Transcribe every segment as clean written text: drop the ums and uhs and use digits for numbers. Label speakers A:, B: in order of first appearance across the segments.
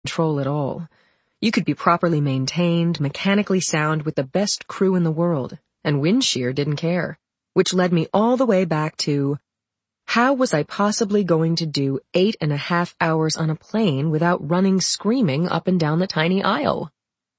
A: control at all. You could be properly maintained, mechanically sound with the best crew in the world, and Windshear didn't care, which led me all the way back to, how was I possibly going to do 8.5 hours on a plane without running screaming up and down the tiny aisle?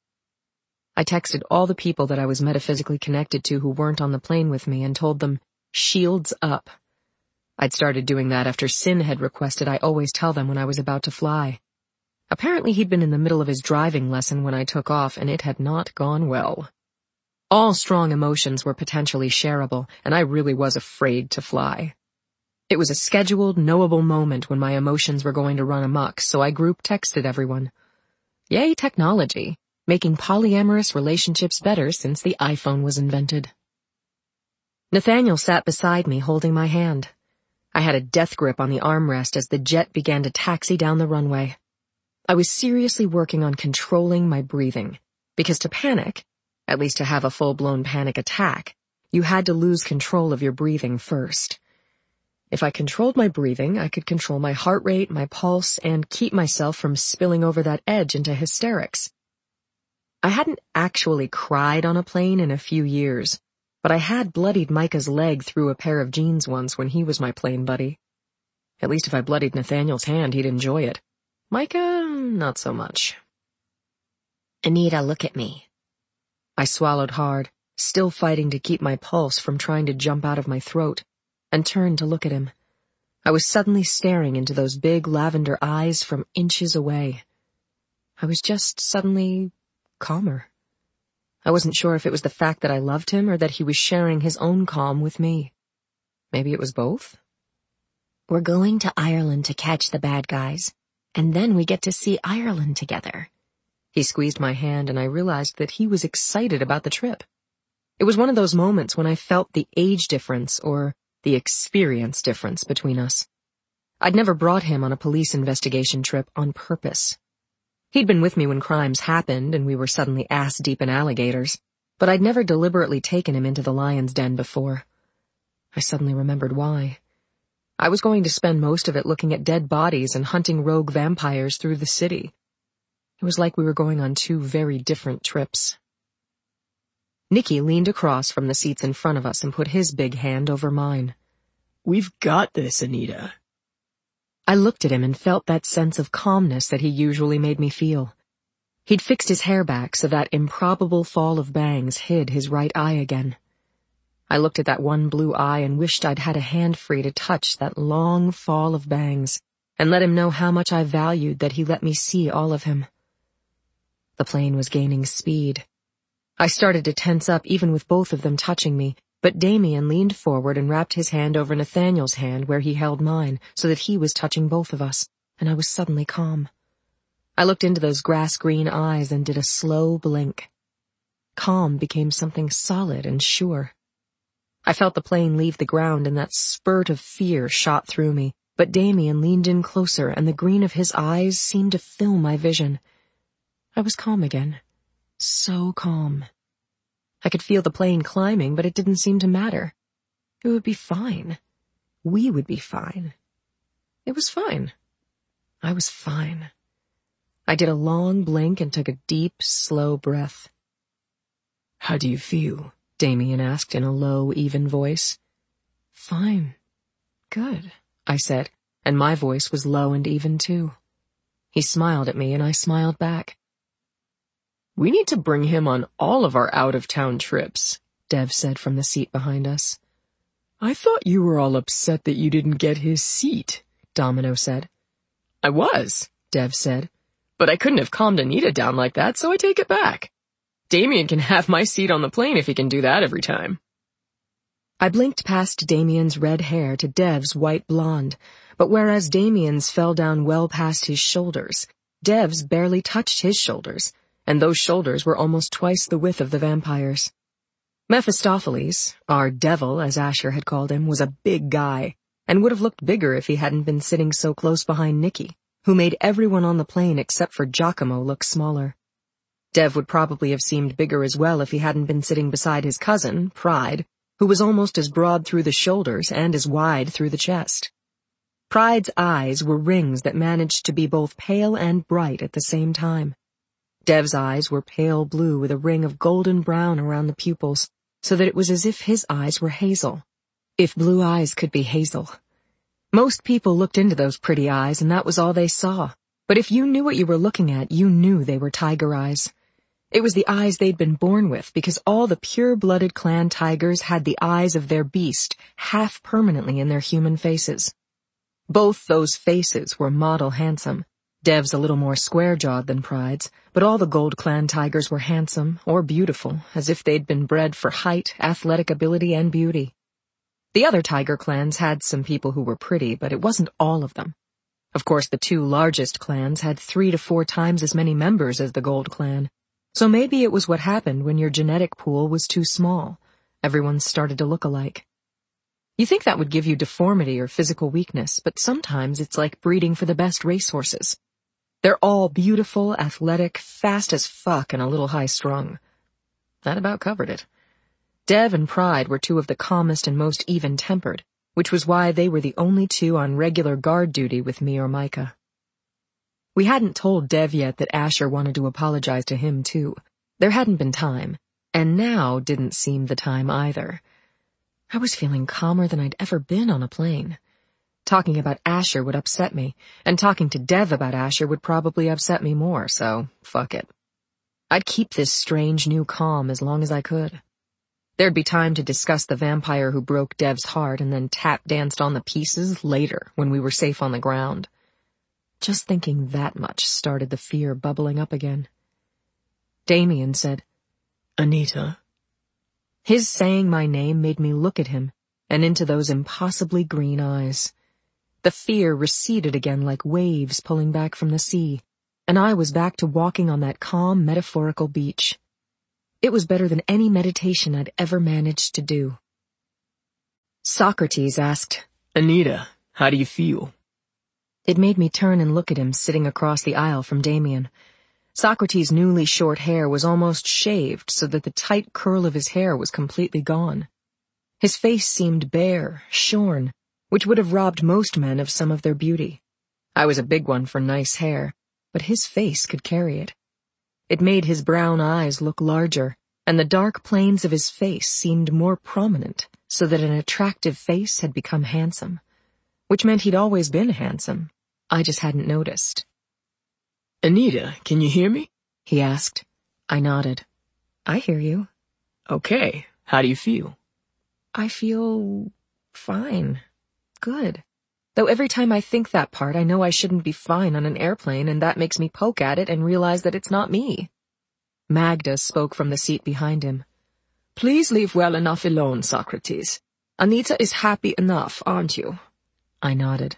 A: I texted all the people that I was metaphysically connected to who weren't on the plane with me and told them, shields up. I'd started doing that after Sin had requested I always tell them when I was about to fly. Apparently he'd been in the middle of his driving lesson when I took off, and it had not gone well. All strong emotions were potentially shareable, and I really was afraid to fly. It was a scheduled, knowable moment when my emotions were going to run amok, so I group texted everyone. Yay, technology, making polyamorous relationships better since the iPhone was invented. Nathaniel sat beside me, holding my hand. I had a death grip on the armrest as the jet began to taxi down the runway. I was seriously working on controlling my breathing, because to panic, at least to have a full-blown panic attack, you had to lose control of your breathing first. If I controlled my breathing, I could control my heart rate, my pulse, and keep myself from spilling over that edge into hysterics. I hadn't actually cried on a plane in a few years, but I had bloodied Micah's leg through a pair of jeans once when he was my plane buddy. At least if I bloodied Nathaniel's hand, he'd enjoy it. Micah, not so much.
B: Anita, look at me.
A: I swallowed hard, still fighting to keep my pulse from trying to jump out of my throat, and turned to look at him. I was suddenly staring into those big lavender eyes from inches away. I was just suddenly calmer. I wasn't sure if it was the fact that I loved him or that he was sharing his own calm with me. Maybe it was both?
B: We're going to Ireland to catch the bad guys, and then we get to see Ireland together.
A: He squeezed my hand, and I realized that he was excited about the trip. It was one of those moments when I felt the age difference, or the experience difference, between us. I'd never brought him on a police investigation trip on purpose. He'd been with me when crimes happened and we were suddenly ass-deep in alligators, but I'd never deliberately taken him into the lion's den before. I suddenly remembered why. I was going to spend most of it looking at dead bodies and hunting rogue vampires through the city. It was like we were going on two very different trips. Nicky leaned across from the seats in front of us and put his big hand over mine.
C: We've got this, Anita.
A: I looked at him and felt that sense of calmness that he usually made me feel. He'd fixed his hair back so that improbable fall of bangs hid his right eye again. I looked at that one blue eye and wished I'd had a hand free to touch that long fall of bangs and let him know how much I valued that he let me see all of him. The plane was gaining speed. I started to tense up even with both of them touching me, but Damien leaned forward and wrapped his hand over Nathaniel's hand where he held mine so that he was touching both of us, and I was suddenly calm. I looked into those grass-green eyes and did a slow blink. Calm became something solid and sure. I felt the plane leave the ground and that spurt of fear shot through me, but Damien leaned in closer and the green of his eyes seemed to fill my vision. I was calm again. So calm. I could feel the plane climbing, but it didn't seem to matter. It would be fine. We would be fine. It was fine. I was fine. I did a long blink and took a deep, slow breath.
C: How do you feel?
A: Damien asked in a low, even voice. Fine. Good, I said, and my voice was low and even too. He smiled at me and I smiled back.
C: We need to bring him on all of our out-of-town trips,
A: Dev said from the seat behind us.
C: I thought you were all upset that you didn't get his seat, Domino said.
A: I was, Dev said,
C: but I couldn't have calmed Anita down like that, so I take it back. Damien can have my seat on the plane if he can do that every time.
A: I blinked past Damien's red hair to Dev's white blonde, but whereas Damien's fell down well past his shoulders, Dev's barely touched his shoulders, and those shoulders were almost twice the width of the vampire's. Mephistopheles, our devil as Asher had called him, was a big guy, and would have looked bigger if he hadn't been sitting so close behind Nicky, who made everyone on the plane except for Giacomo look smaller. Dev would probably have seemed bigger as well if he hadn't been sitting beside his cousin, Pride, who was almost as broad through the shoulders and as wide through the chest. Pride's eyes were rings that managed to be both pale and bright at the same time. Dev's eyes were pale blue with a ring of golden brown around the pupils, so that it was as if his eyes were hazel. If blue eyes could be hazel. Most people looked into those pretty eyes, and that was all they saw. But if you knew what you were looking at, you knew they were tiger eyes. It was the eyes they'd been born with, because all the pure-blooded clan tigers had the eyes of their beast half permanently in their human faces. Both those faces were model handsome. Dev's a little more square-jawed than Pride's, but all the Gold Clan tigers were handsome or beautiful, as if they'd been bred for height, athletic ability, and beauty. The other tiger clans had some people who were pretty, but it wasn't all of them. Of course, the two largest clans had 3 to 4 times as many members as the Gold Clan, so maybe it was what happened when your genetic pool was too small. Everyone started to look alike. You think that would give you deformity or physical weakness, but sometimes it's like breeding for the best racehorses. They're all beautiful, athletic, fast as fuck, and a little high-strung. That about covered it. Dev and Pride were 2 of the calmest and most even-tempered, which was why they were the only 2 on regular guard duty with me or Micah. We hadn't told Dev yet that Asher wanted to apologize to him, too. There hadn't been time, and now didn't seem the time either. I was feeling calmer than I'd ever been on a plane. Talking about Asher would upset me, and talking to Dev about Asher would probably upset me more, so fuck it. I'd keep this strange new calm as long as I could. There'd be time to discuss the vampire who broke Dev's heart and then tap-danced on the pieces later when we were safe on the ground. Just thinking that much started the fear bubbling up again. Damien said, "Anita." His saying my name made me look at him and into those impossibly green eyes. The fear receded again like waves pulling back from the sea, and I was back to walking on that calm, metaphorical beach. It was better than any meditation I'd ever managed to do. Socrates asked,
C: "Anita, how do you feel?"
A: It made me turn and look at him sitting across the aisle from Damien. Socrates' newly short hair was almost shaved so that the tight curl of his hair was completely gone. His face seemed bare, shorn, which would have robbed most men of some of their beauty. I was a big one for nice hair, but his face could carry it. It made his brown eyes look larger, and the dark planes of his face seemed more prominent, so that an attractive face had become handsome, which meant he'd always been handsome. I just hadn't noticed.
C: "Anita, can you hear me?"
A: he asked. I nodded. "I hear you."
C: "Okay, how do you feel?"
A: "I feel fine. Good. Though every time I think that part, I know I shouldn't be fine on an airplane, and that makes me poke at it and realize that it's not me." Magda spoke from the seat behind him.
C: "Please leave well enough alone, Socrates. Anita is happy enough, aren't you?"
A: I nodded.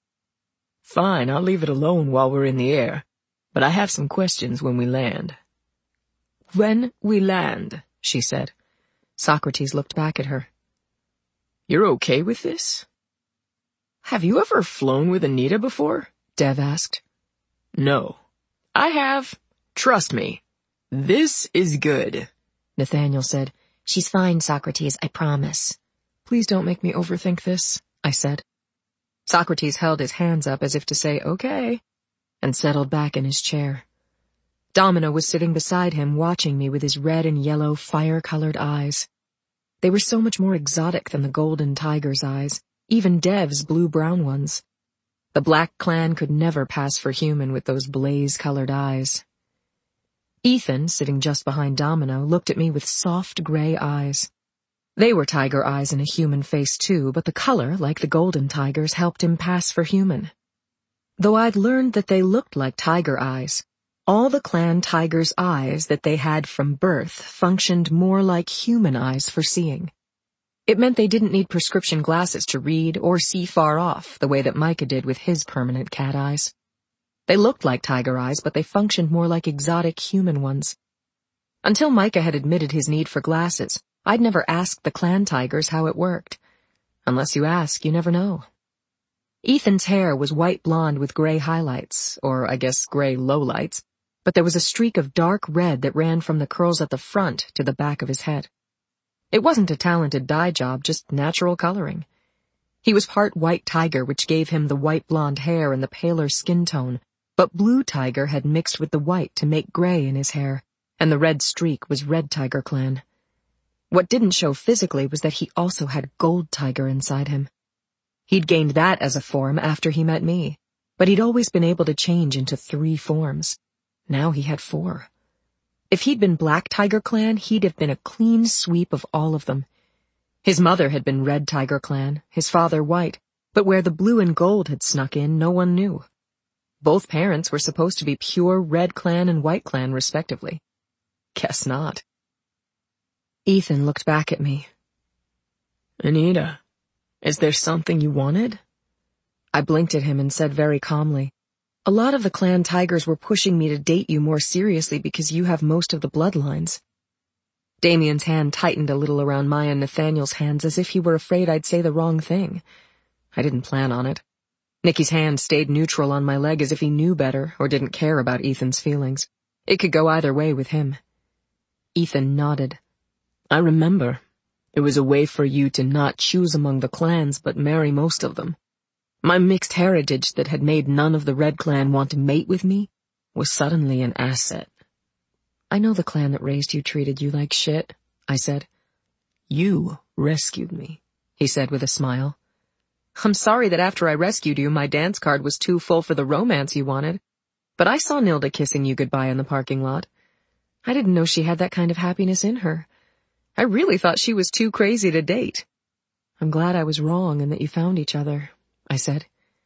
C: "Fine, I'll leave it alone while we're in the air, but I have some questions when we land."
A: "When we land," she said. Socrates looked back at her.
C: "You're okay with this?" "Have you ever flown with Anita before?"
A: Dev asked.
C: "No. I have. Trust me. This is good."
A: Nathaniel said.
B: "She's fine, Socrates, I promise."
A: "Please don't make me overthink this," I said. Socrates held his hands up as if to say, "Okay," and settled back in his chair. Domino was sitting beside him, watching me with his red and yellow fire-colored eyes. They were so much more exotic than the golden tiger's eyes, even Dev's blue-brown ones. The Black Clan could never pass for human with those blaze-colored eyes. Ethan, sitting just behind Domino, looked at me with soft gray eyes. They were tiger eyes in a human face too, but the color, like the golden tigers, helped him pass for human. Though I'd learned that they looked like tiger eyes, all the clan tigers' eyes that they had from birth functioned more like human eyes for seeing. It meant they didn't need prescription glasses to read or see far off, the way that Micah did with his permanent cat eyes. They looked like tiger eyes, but they functioned more like exotic human ones. Until Micah had admitted his need for glasses, I'd never asked the clan tigers how it worked. Unless you ask, you never know. Ethan's hair was white blonde with gray highlights, or I guess gray lowlights, but there was a streak of dark red that ran from the curls at the front to the back of his head. It wasn't a talented dye job, just natural coloring. He was part white tiger, which gave him the white blonde hair and the paler skin tone, but blue tiger had mixed with the white to make gray in his hair, and the red streak was red tiger clan. What didn't show physically was that he also had gold tiger inside him. He'd gained that as a form after he met me, but he'd always been able to change into 3 forms. Now he had 4. If he'd been black tiger clan, he'd have been a clean sweep of all of them. His mother had been red tiger clan, his father white, but where the blue and gold had snuck in, no one knew. Both parents were supposed to be pure red clan and white clan, respectively. Guess not. Ethan looked back at me.
C: Anita, is there something you wanted?
A: I blinked at him and said very calmly, a lot of the clan tigers were pushing me to date you more seriously because you have most of the bloodlines. Damien's hand tightened a little around Maya and Nathaniel's hands as if he were afraid I'd say the wrong thing. I didn't plan on it. Nicky's hand stayed neutral on my leg as if he knew better or didn't care about Ethan's feelings. It could go either way with him. Ethan nodded.
C: I remember. It was a way for you to not choose among the clans but marry most of them. My mixed heritage that had made none of the Red Clan want to mate with me was suddenly an asset.
A: I know the clan that raised you treated you like shit, I said.
C: You rescued me, he said with a smile.
A: I'm sorry that after I rescued you, my dance card was too full for the romance you wanted. But I saw Nilda kissing you goodbye in the parking lot. I didn't know she had that kind of happiness in her. I really thought she was too crazy to date. I'm glad I was wrong and that you found each other, I said.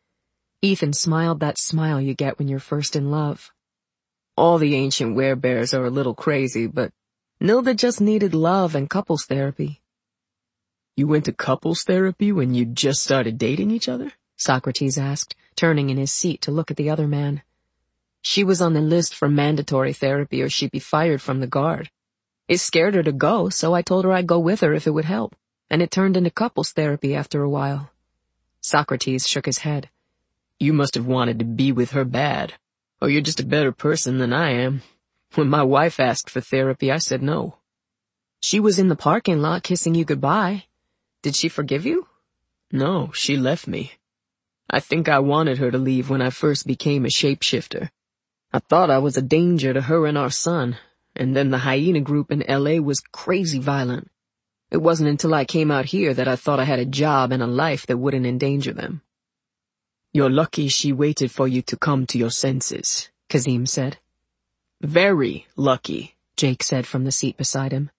A: Ethan smiled that smile you get when you're first in love.
C: All the ancient werebears are a little crazy, but
A: Nilda just needed love and couples therapy.
C: You went to couples therapy when you just started dating each other?
A: Socrates asked, turning in his seat to look at the other man. She was on the list for mandatory therapy or she'd be fired from the guard. It scared her to go, so I told her I'd go with her if it would help, and it turned into couples therapy after a while. Socrates shook his head.
C: You must have wanted to be with her bad, or you're just a better person than I am. When my wife asked for therapy, I said no.
A: She was in the parking lot kissing you goodbye. Did she forgive you?
C: No, she left me. I think I wanted her to leave when I first became a shapeshifter. I thought I was a danger to her and our son, and then the hyena group in LA was crazy violent. It wasn't until I came out here that I thought I had a job and a life that wouldn't endanger them.
A: You're lucky she waited for you to come to your senses, Kazim said.
C: Very lucky,
A: Jake said from the seat beside him.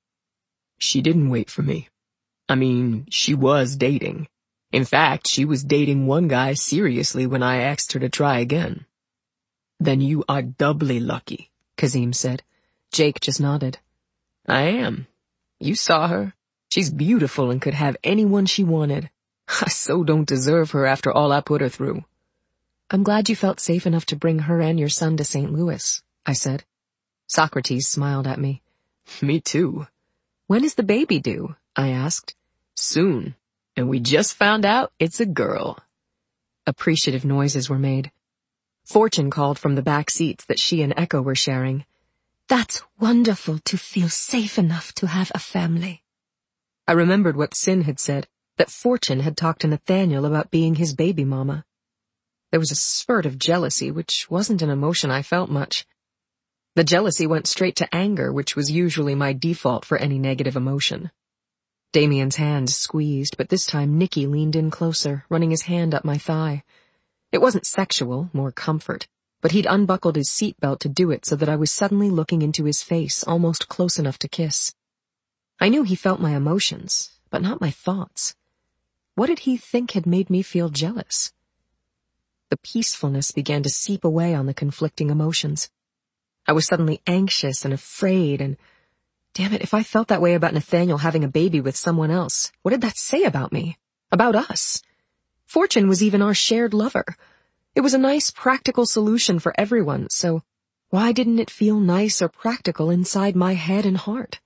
C: She didn't wait for me. I mean, she was dating. In fact, she was dating one guy seriously when I asked her to try again.
A: Then you are doubly lucky, Kazim said. Jake just nodded.
C: I am. You saw her. She's beautiful and could have anyone she wanted. I so don't deserve her after all I put her through.
A: I'm glad you felt safe enough to bring her and your son to St. Louis, I said. Socrates smiled at me.
C: Me too.
A: When is the baby due? I asked.
C: Soon. And we just found out it's a girl.
A: Appreciative noises were made. Fortune called from the back seats that she and Echo were sharing.
B: That's wonderful to feel safe enough to have a family.
A: I remembered what Sin had said, that Fortune had talked to Nathaniel about being his baby mama. There was a spurt of jealousy, which wasn't an emotion I felt much. The jealousy went straight to anger, which was usually my default for any negative emotion. Damien's hand squeezed, but this time Nicky leaned in closer, running his hand up my thigh. It wasn't sexual, more comfort, but he'd unbuckled his seatbelt to do it so that I was suddenly looking into his face, almost close enough to kiss. I knew he felt my emotions, but not my thoughts. What did he think had made me feel jealous? The peacefulness began to seep away on the conflicting emotions. I was suddenly anxious and afraid and, damn it, if I felt that way about Nathaniel having a baby with someone else, what did that say about me? About us? Fortune was even our shared lover. It was a nice, practical solution for everyone, so why didn't it feel nice or practical inside my head and heart?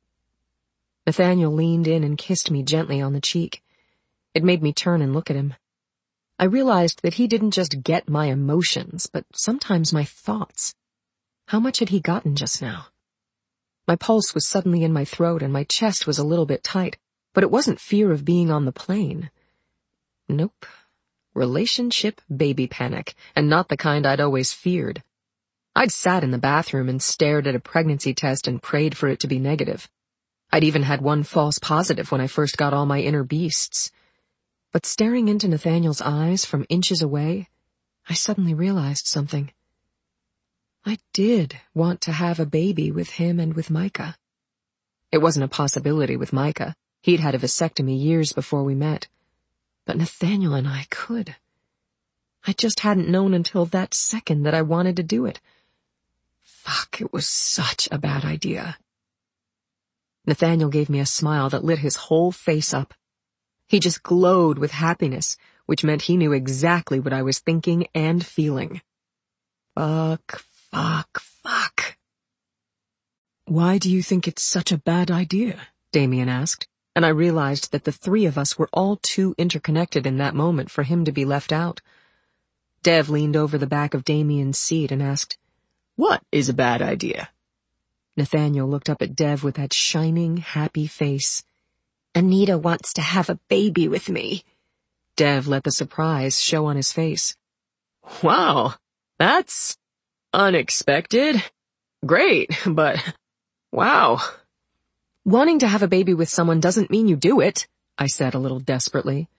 A: Nathaniel leaned in and kissed me gently on the cheek. It made me turn and look at him. I realized that he didn't just get my emotions, but sometimes my thoughts. How much had he gotten just now? My pulse was suddenly in my throat and my chest was a little bit tight, but it wasn't fear of being on the plane. Nope. Relationship baby panic, and not the kind I'd always feared. I'd sat in the bathroom and stared at a pregnancy test and prayed for it to be negative. I'd even had one false positive when I first got all my inner beasts. But staring into Nathaniel's eyes from inches away, I suddenly realized something. I did want to have a baby with him and with Micah. It wasn't a possibility with Micah. He'd had a vasectomy years before we met. But Nathaniel and I could. I just hadn't known until that second that I wanted to do it. Fuck, it was such a bad idea. Nathaniel gave me a smile that lit his whole face up. He just glowed with happiness, which meant he knew exactly what I was thinking and feeling. Fuck. Why do you think it's such a bad idea? Damien asked, and I realized that the three of us were all too interconnected in that moment for him to be left out. Dev leaned over the back of Damien's seat and asked, "What is a bad idea?" Nathaniel looked up at Dev with that shining, happy face.
B: Anita wants to have a baby with me.
A: Dev let the surprise show on his face. Wow, that's unexpected. Great, but wow. Wanting to have a baby with someone doesn't mean you do it, I said a little desperately.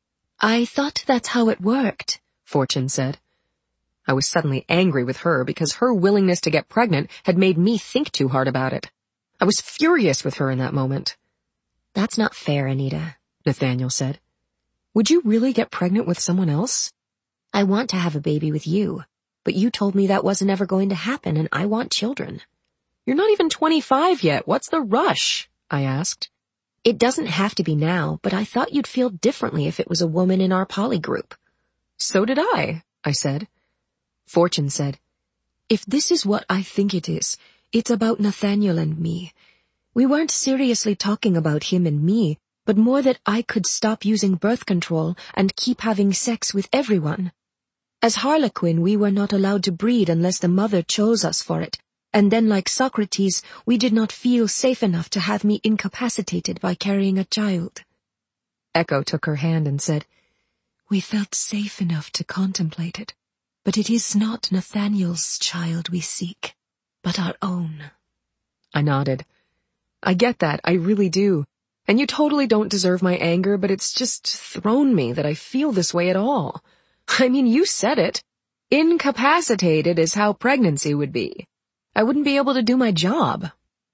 B: I thought that's how it worked,
A: Fortune said. I was suddenly angry with her because her willingness to get pregnant had made me think too hard about it. I was furious with her in that moment.
B: That's not fair, Anita,
A: Nathaniel said. Would you really get pregnant with someone else?
B: I want to have a baby with you, but you told me that wasn't ever going to happen, and I want children.
A: You're not even 25 yet. What's the rush? I asked.
B: It doesn't have to be now, but I thought you'd feel differently if it was a woman in our poly group.
A: So did I said. Fortune said, If this is what I think it is, it's about Nathaniel and me. We weren't seriously talking about him and me, but more that I could stop using birth control and keep having sex with everyone. As Harlequin, we were not allowed to breed unless the mother chose us for it, and then like Socrates, we did not feel safe enough to have me incapacitated by carrying a child. Echo took her hand and said, We felt safe enough to contemplate it, but it is not Nathaniel's child we seek, but our own. I nodded. I get that, I really do. And you totally don't deserve my anger, but it's just thrown me that I feel this way at all. I mean, you said it. Incapacitated is how pregnancy would be. I wouldn't be able to do my job.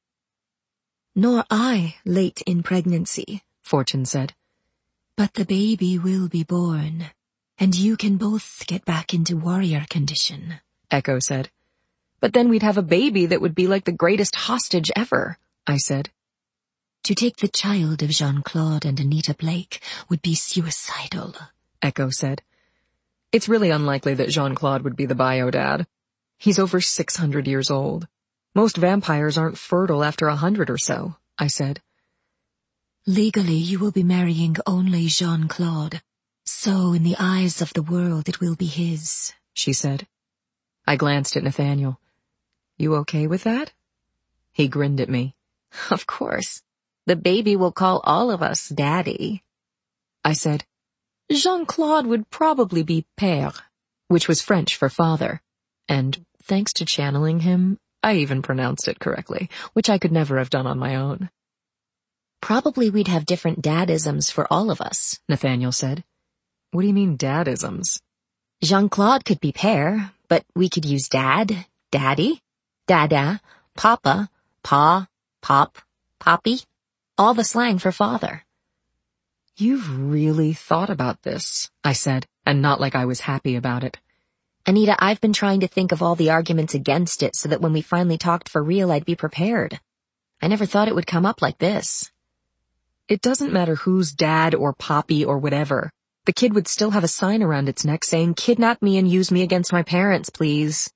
A: Nor I, late in pregnancy, Fortune said. But the baby will be born, and you can both get back into warrior condition, Echo said. But then we'd have a baby that would be like the greatest hostage ever, I said. To take the child of Jean-Claude and Anita Blake would be suicidal, Echo said. It's really unlikely that Jean-Claude would be the bio-dad. He's over 600 years old. Most vampires aren't fertile after 100 or so, I said. Legally, you will be marrying only Jean-Claude. So in the eyes of the world, it will be his, she said. I glanced at Nathaniel. You okay with that? He grinned at me. Of course. The baby will call all of us Daddy. I said, Jean-Claude would probably be Père, which was French for father. And thanks to channeling him, I even pronounced it correctly, which I could never have done on my own.
B: Probably we'd have different dadisms for all of us, Nathaniel said.
A: What do you mean dadisms?
B: Jean-Claude could be Père, but we could use Dad, Daddy, Dada, Papa, Pa, Pop, Poppy. All the slang for father.
A: You've really thought about this, I said, and not like I was happy about it.
B: Anita, I've been trying to think of all the arguments against it so that when we finally talked for real, I'd be prepared. I never thought it would come up like this.
A: It doesn't matter who's dad or poppy or whatever. The kid would still have a sign around its neck saying, Kidnap me and use me against my parents, please.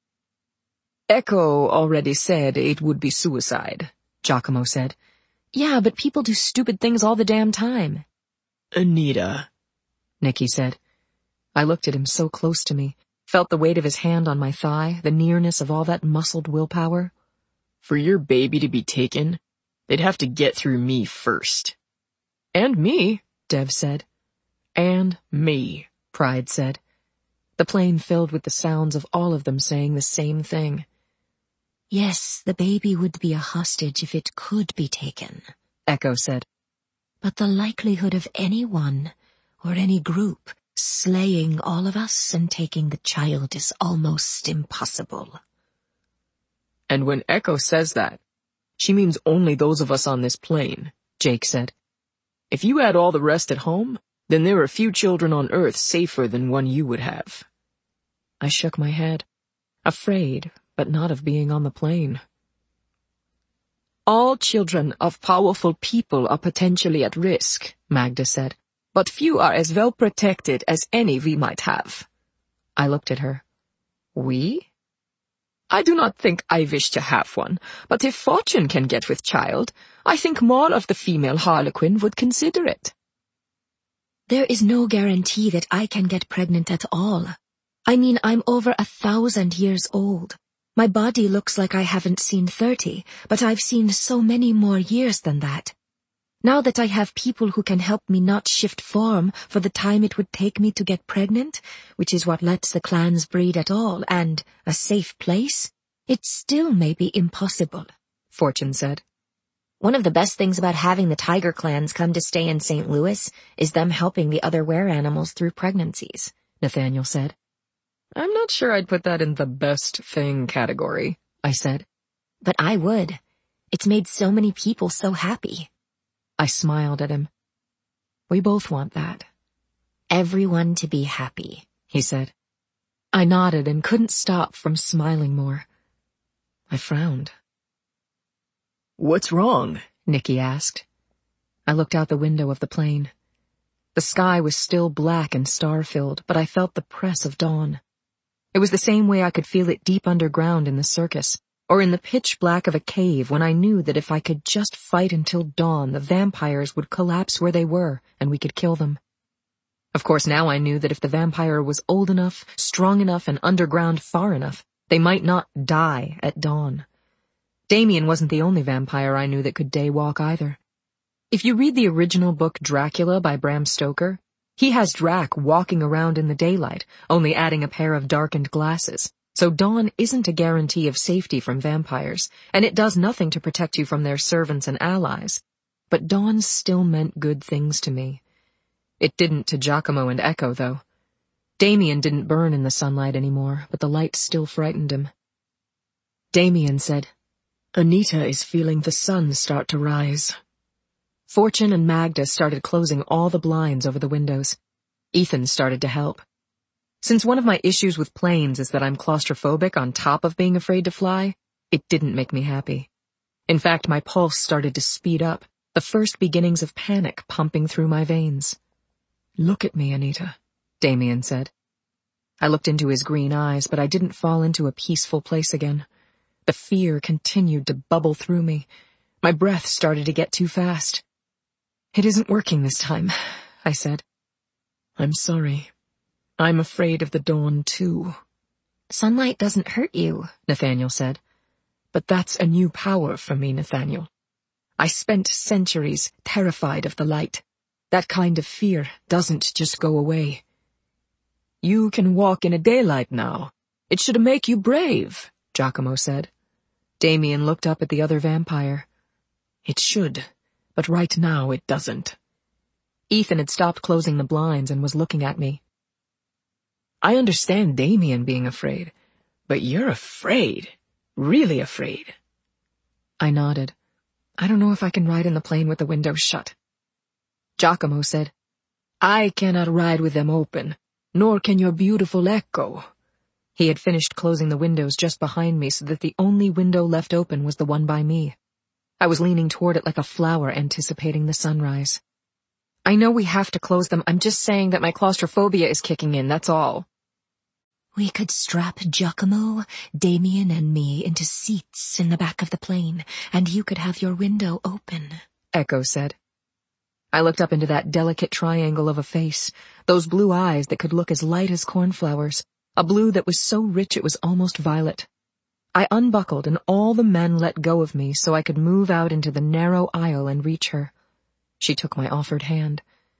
A: Echo already said it would be suicide, Giacomo said. Yeah, but people do stupid things all the damn time. Anita, Nikki said. I looked at him so close to me, felt the weight of his hand on my thigh, the nearness of all that muscled willpower. For your baby to be taken, they'd have to get through me first. And me, Dev said.
C: And me, Pride said. The plane filled with the sounds of all of them saying the same thing.
B: Yes, the baby would be a hostage if it could be taken,
A: Echo said.
B: But the likelihood of anyone, or any group, slaying all of us and taking the child is almost impossible.
C: And when Echo says that, she means only those of us on this plane, Jake said. If you had all the rest at home, then there are few children on Earth safer than one you would have. I shook my head, afraid, but not of being on the plane. All children of powerful people are potentially at risk, Magda said, but few are as well protected as any we might have. I looked at her. We? I do not think I wish to have one, but if fortune can get with child, I think more of the female Harlequin would consider it.
B: There is no guarantee that I can get pregnant at all. I mean, I'm over 1,000 years old. My body looks like I haven't seen 30, but I've seen so many more years than that. Now that I have people who can help me not shift form for the time it would take me to get pregnant, which is what lets the clans breed at all, and a safe place, it still may be impossible,
A: Fortune said.
B: One of the best things about having the tiger clans come to stay in St. Louis is them helping the other were-animals through pregnancies, Nathaniel said.
A: I'm not sure I'd put that in the best thing category, I said.
B: But I would. It's made so many people so happy.
A: I smiled at him. We both want that.
B: Everyone to be happy,
A: he said. I nodded and couldn't stop from smiling more. I frowned.
C: What's wrong?
A: Nikki asked. I looked out the window of the plane. The sky was still black and star-filled, but I felt the press of dawn. It was the same way I could feel it deep underground in the circus, or in the pitch black of a cave when I knew that if I could just fight until dawn, the vampires would collapse where they were, and we could kill them. Of course, now I knew that if the vampire was old enough, strong enough, and underground far enough, they might not die at dawn. Damien wasn't the only vampire I knew that could daywalk either. If you read the original book Dracula by Bram Stoker, he has Drac walking around in the daylight, only adding a pair of darkened glasses. So dawn isn't a guarantee of safety from vampires, and it does nothing to protect you from their servants and allies. But dawn still meant good things to me. It didn't to Giacomo and Echo, though. Damien didn't burn in the sunlight anymore, but the light still frightened him. Damien said, Anita is feeling the sun start to rise. Fortune and Magda started closing all the blinds over the windows. Ethan started to help. Since one of my issues with planes is that I'm claustrophobic on top of being afraid to fly, it didn't make me happy. In fact, my pulse started to speed up, the first beginnings of panic pumping through my veins. Look at me, Anita, Damien said. I looked into his green eyes, but I didn't fall into a peaceful place again. The fear continued to bubble through me. My breath started to get too fast. It isn't working this time, I said. I'm sorry. I'm afraid of the dawn, too.
B: Sunlight doesn't hurt you,
A: Nathaniel said. But that's a new power for me, Nathaniel. I spent centuries terrified of the light. That kind of fear doesn't just go away. You can walk in a daylight now. It should make you brave, Giacomo said. Damien looked up at the other vampire. It should, but right now it doesn't. Ethan had stopped closing the blinds and was looking at me. I understand Damien being afraid, but you're afraid. Really afraid. I nodded. I don't know if I can ride in the plane with the windows shut. Giacomo said, I cannot ride with them open, nor can your beautiful Echo. He had finished closing the windows just behind me so that the only window left open was the one by me. I was leaning toward it like a flower anticipating the sunrise. I know we have to close them. I'm just saying that my claustrophobia is kicking in, that's all.
B: We could strap Giacomo, Damien, and me into seats in the back of the plane, and you could have your window open,
A: Echo said. I looked up into that delicate triangle of a face, those blue eyes that could look as light as cornflowers, a blue that was so rich it was almost violet. I unbuckled and all the men let go of me so I could move out into the narrow aisle and reach her. She took my offered hand.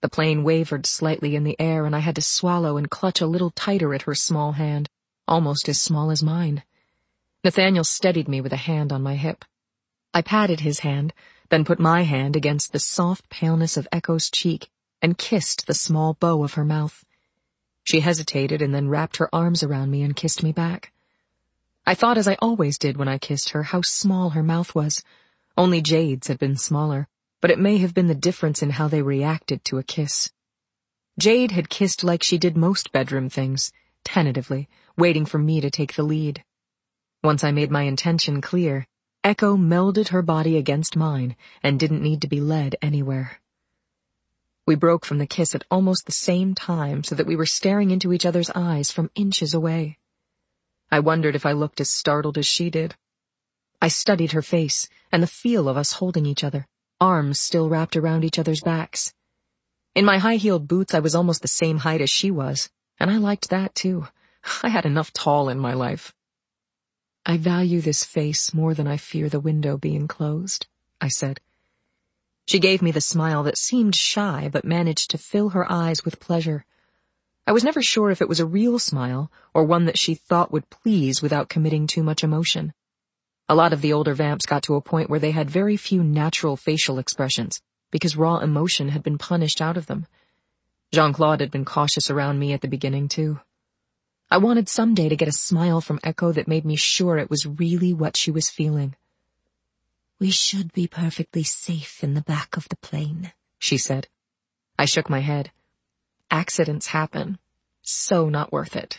A: The plane wavered slightly in the air, and I had to swallow and clutch a little tighter at her small hand, almost as small as mine. Nathaniel steadied me with a hand on my hip. I patted his hand, then put my hand against the soft paleness of Echo's cheek and kissed the small bow of her mouth. She hesitated and then wrapped her arms around me and kissed me back. I thought, as I always did when I kissed her, how small her mouth was. Only Jade's had been smaller, but it may have been the difference in how they reacted to a kiss. Jade had kissed like she did most bedroom things, tentatively, waiting for me to take the lead. Once I made my intention clear, Echo melded her body against mine and didn't need to be led anywhere. We broke from the kiss at almost the same time so that we were staring into each other's eyes from inches away. I wondered if I looked as startled as she did. I studied her face and the feel of us holding each other, arms still wrapped around each other's backs. In my high-heeled boots I was almost the same height as she was, and I liked that too. I had enough tall in my life. I value this face more than I fear the window being closed, I said. She gave me the smile that seemed shy but managed to fill her eyes with pleasure. I was never sure if it was a real smile or one that she thought would please without committing too much emotion. A lot of the older vamps got to a point where they had very few natural facial expressions because raw emotion had been punished out of them. Jean-Claude had been cautious around me at the beginning, too. I wanted someday to get a smile from Echo that made me sure it was really what she was feeling.
B: "We should be perfectly safe in the back of the plane,"
A: she said. I shook my head. Accidents happen. So not worth it.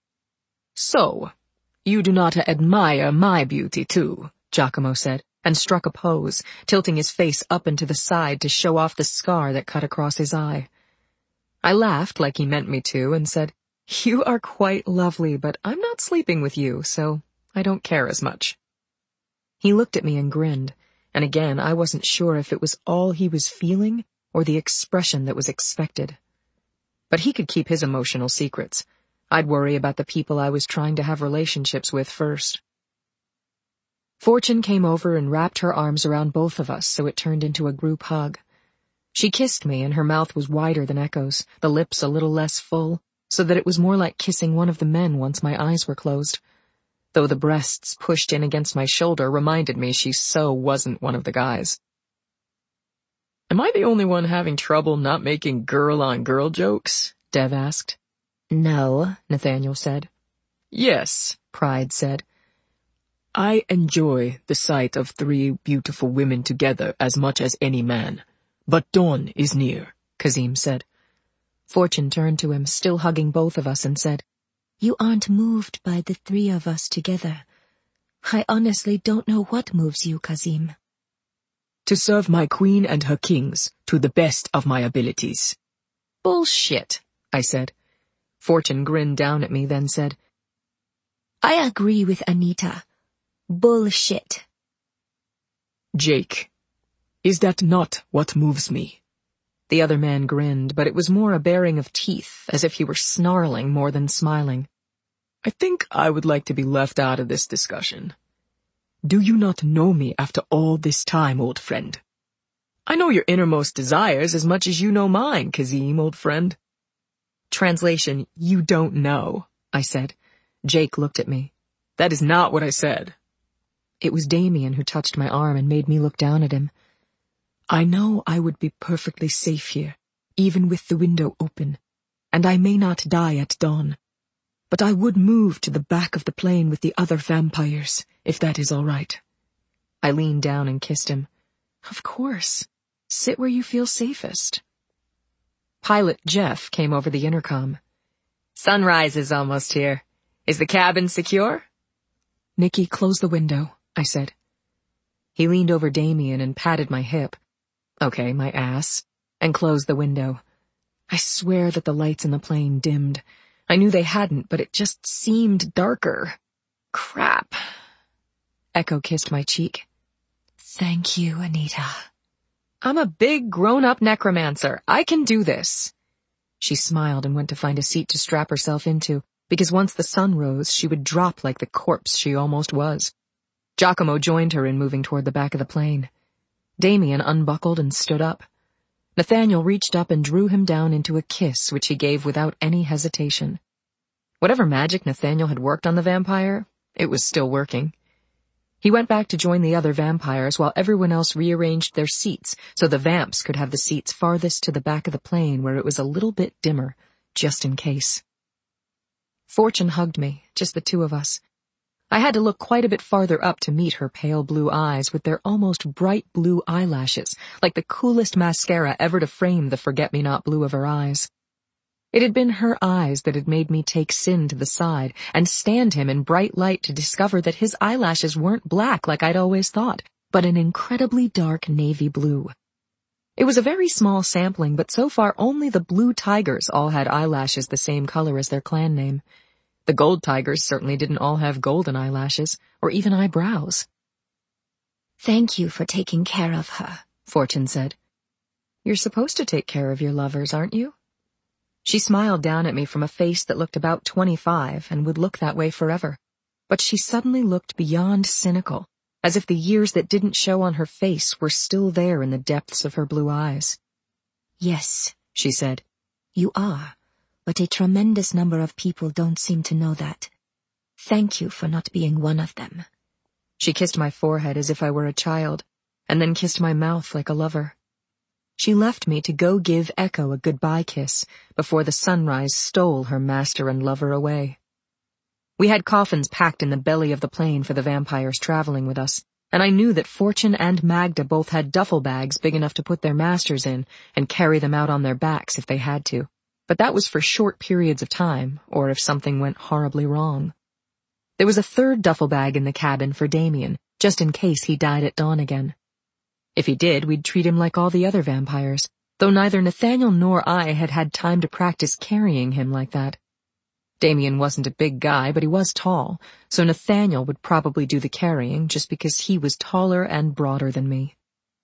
A: "So, you do not admire my beauty, too," Giacomo said, and struck a pose, tilting his face up and to the side to show off the scar that cut across his eye. I laughed like he meant me to and said, "You are quite lovely, but I'm not sleeping with you, so I don't care as much." He looked at me and grinned, and again I wasn't sure if it was all he was feeling or the expression that was expected. But he could keep his emotional secrets. I'd worry about the people I was trying to have relationships with first. Fortune came over and wrapped her arms around both of us so it turned into a group hug. She kissed me and her mouth was wider than Echo's, the lips a little less full, so that it was more like kissing one of the men once my eyes were closed. Though the breasts pushed in against my shoulder reminded me she so wasn't one of the guys. "Am I the only one having trouble not making girl-on-girl jokes?" Dev asked.
B: "No," Nathaniel said.
A: "Yes," Pride said. "I enjoy the sight of three beautiful women together as much as any man. But dawn is near," Kazim said. Fortune turned to him, still hugging both of us, and said,
B: "You aren't moved by the three of us together. I honestly don't know what moves you, Kazim."
A: "To serve my queen and her kings to the best of my abilities." "Bullshit," I said. Fortune grinned down at me, then said,
B: "I agree with Anita. Bullshit."
A: "Jake, is that not what moves me?" The other man grinned, but it was more a baring of teeth, as if he were snarling more than smiling. "I think I would like to be left out of this discussion. Do you not know me after all this time, old friend?" "I know your innermost desires as much as you know mine, Kazim, old friend." Translation, "You don't know," I said. Jake looked at me. "That is not what I said." It was Damien who touched my arm and made me look down at him. "I know I would be perfectly safe here, even with the window open, and I may not die at dawn. But I would move to the back of the plane with the other vampires, if that is all right." I leaned down and kissed him. "Of course. Sit where you feel safest." Pilot Jeff came over the intercom. "Sunrise is almost here. Is the cabin secure?" "Nikki, close the window," I said. He leaned over Damien and patted my hip. Okay, my ass, and closed the window. I swear that the lights in the plane dimmed. I knew they hadn't, but it just seemed darker. Crap. Echo kissed my cheek.
B: "Thank you, Anita."
A: "I'm a big grown-up necromancer. I can do this." She smiled and went to find a seat to strap herself into, because once the sun rose, she would drop like the corpse she almost was. Giacomo joined her in moving toward the back of the plane. Damien unbuckled and stood up. Nathaniel reached up and drew him down into a kiss, which he gave without any hesitation. Whatever magic Nathaniel had worked on the vampire, it was still working. He went back to join the other vampires while everyone else rearranged their seats so the vamps could have the seats farthest to the back of the plane where it was a little bit dimmer, just in case. Fortune hugged me, just the two of us. I had to look quite a bit farther up to meet her pale blue eyes with their almost bright blue eyelashes, like the coolest mascara ever to frame the forget-me-not blue of her eyes. It had been her eyes that had made me take Sin to the side and stand him in bright light to discover that his eyelashes weren't black like I'd always thought, but an incredibly dark navy blue. It was a very small sampling, but so far only the blue tigers all had eyelashes the same color as their clan name. The gold tigers certainly didn't all have golden eyelashes, or even eyebrows.
B: "Thank you for taking care of her,"
A: Fortune said. "You're supposed to take care of your lovers, aren't you?" She smiled down at me from a face that looked about 25 and would look that way forever. But she suddenly looked beyond cynical, as if the years that didn't show on her face were still there in the depths of her blue eyes.
B: "Yes,"
A: she said.
B: "You are, but a tremendous number of people don't seem to know that. Thank you for not being one of them."
A: She kissed my forehead as if I were a child, and then kissed my mouth like a lover. She left me to go give Echo a goodbye kiss before the sunrise stole her master and lover away. We had coffins packed in the belly of the plane for the vampires traveling with us, and I knew that Fortune and Magda both had duffel bags big enough to put their masters in and carry them out on their backs if they had to. But that was for short periods of time, or if something went horribly wrong. There was a third duffel bag in the cabin for Damien, just in case he died at dawn again. If he did, we'd treat him like all the other vampires, though neither Nathaniel nor I had had time to practice carrying him like that. Damien wasn't a big guy, but he was tall, so Nathaniel would probably do the carrying just because he was taller and broader than me.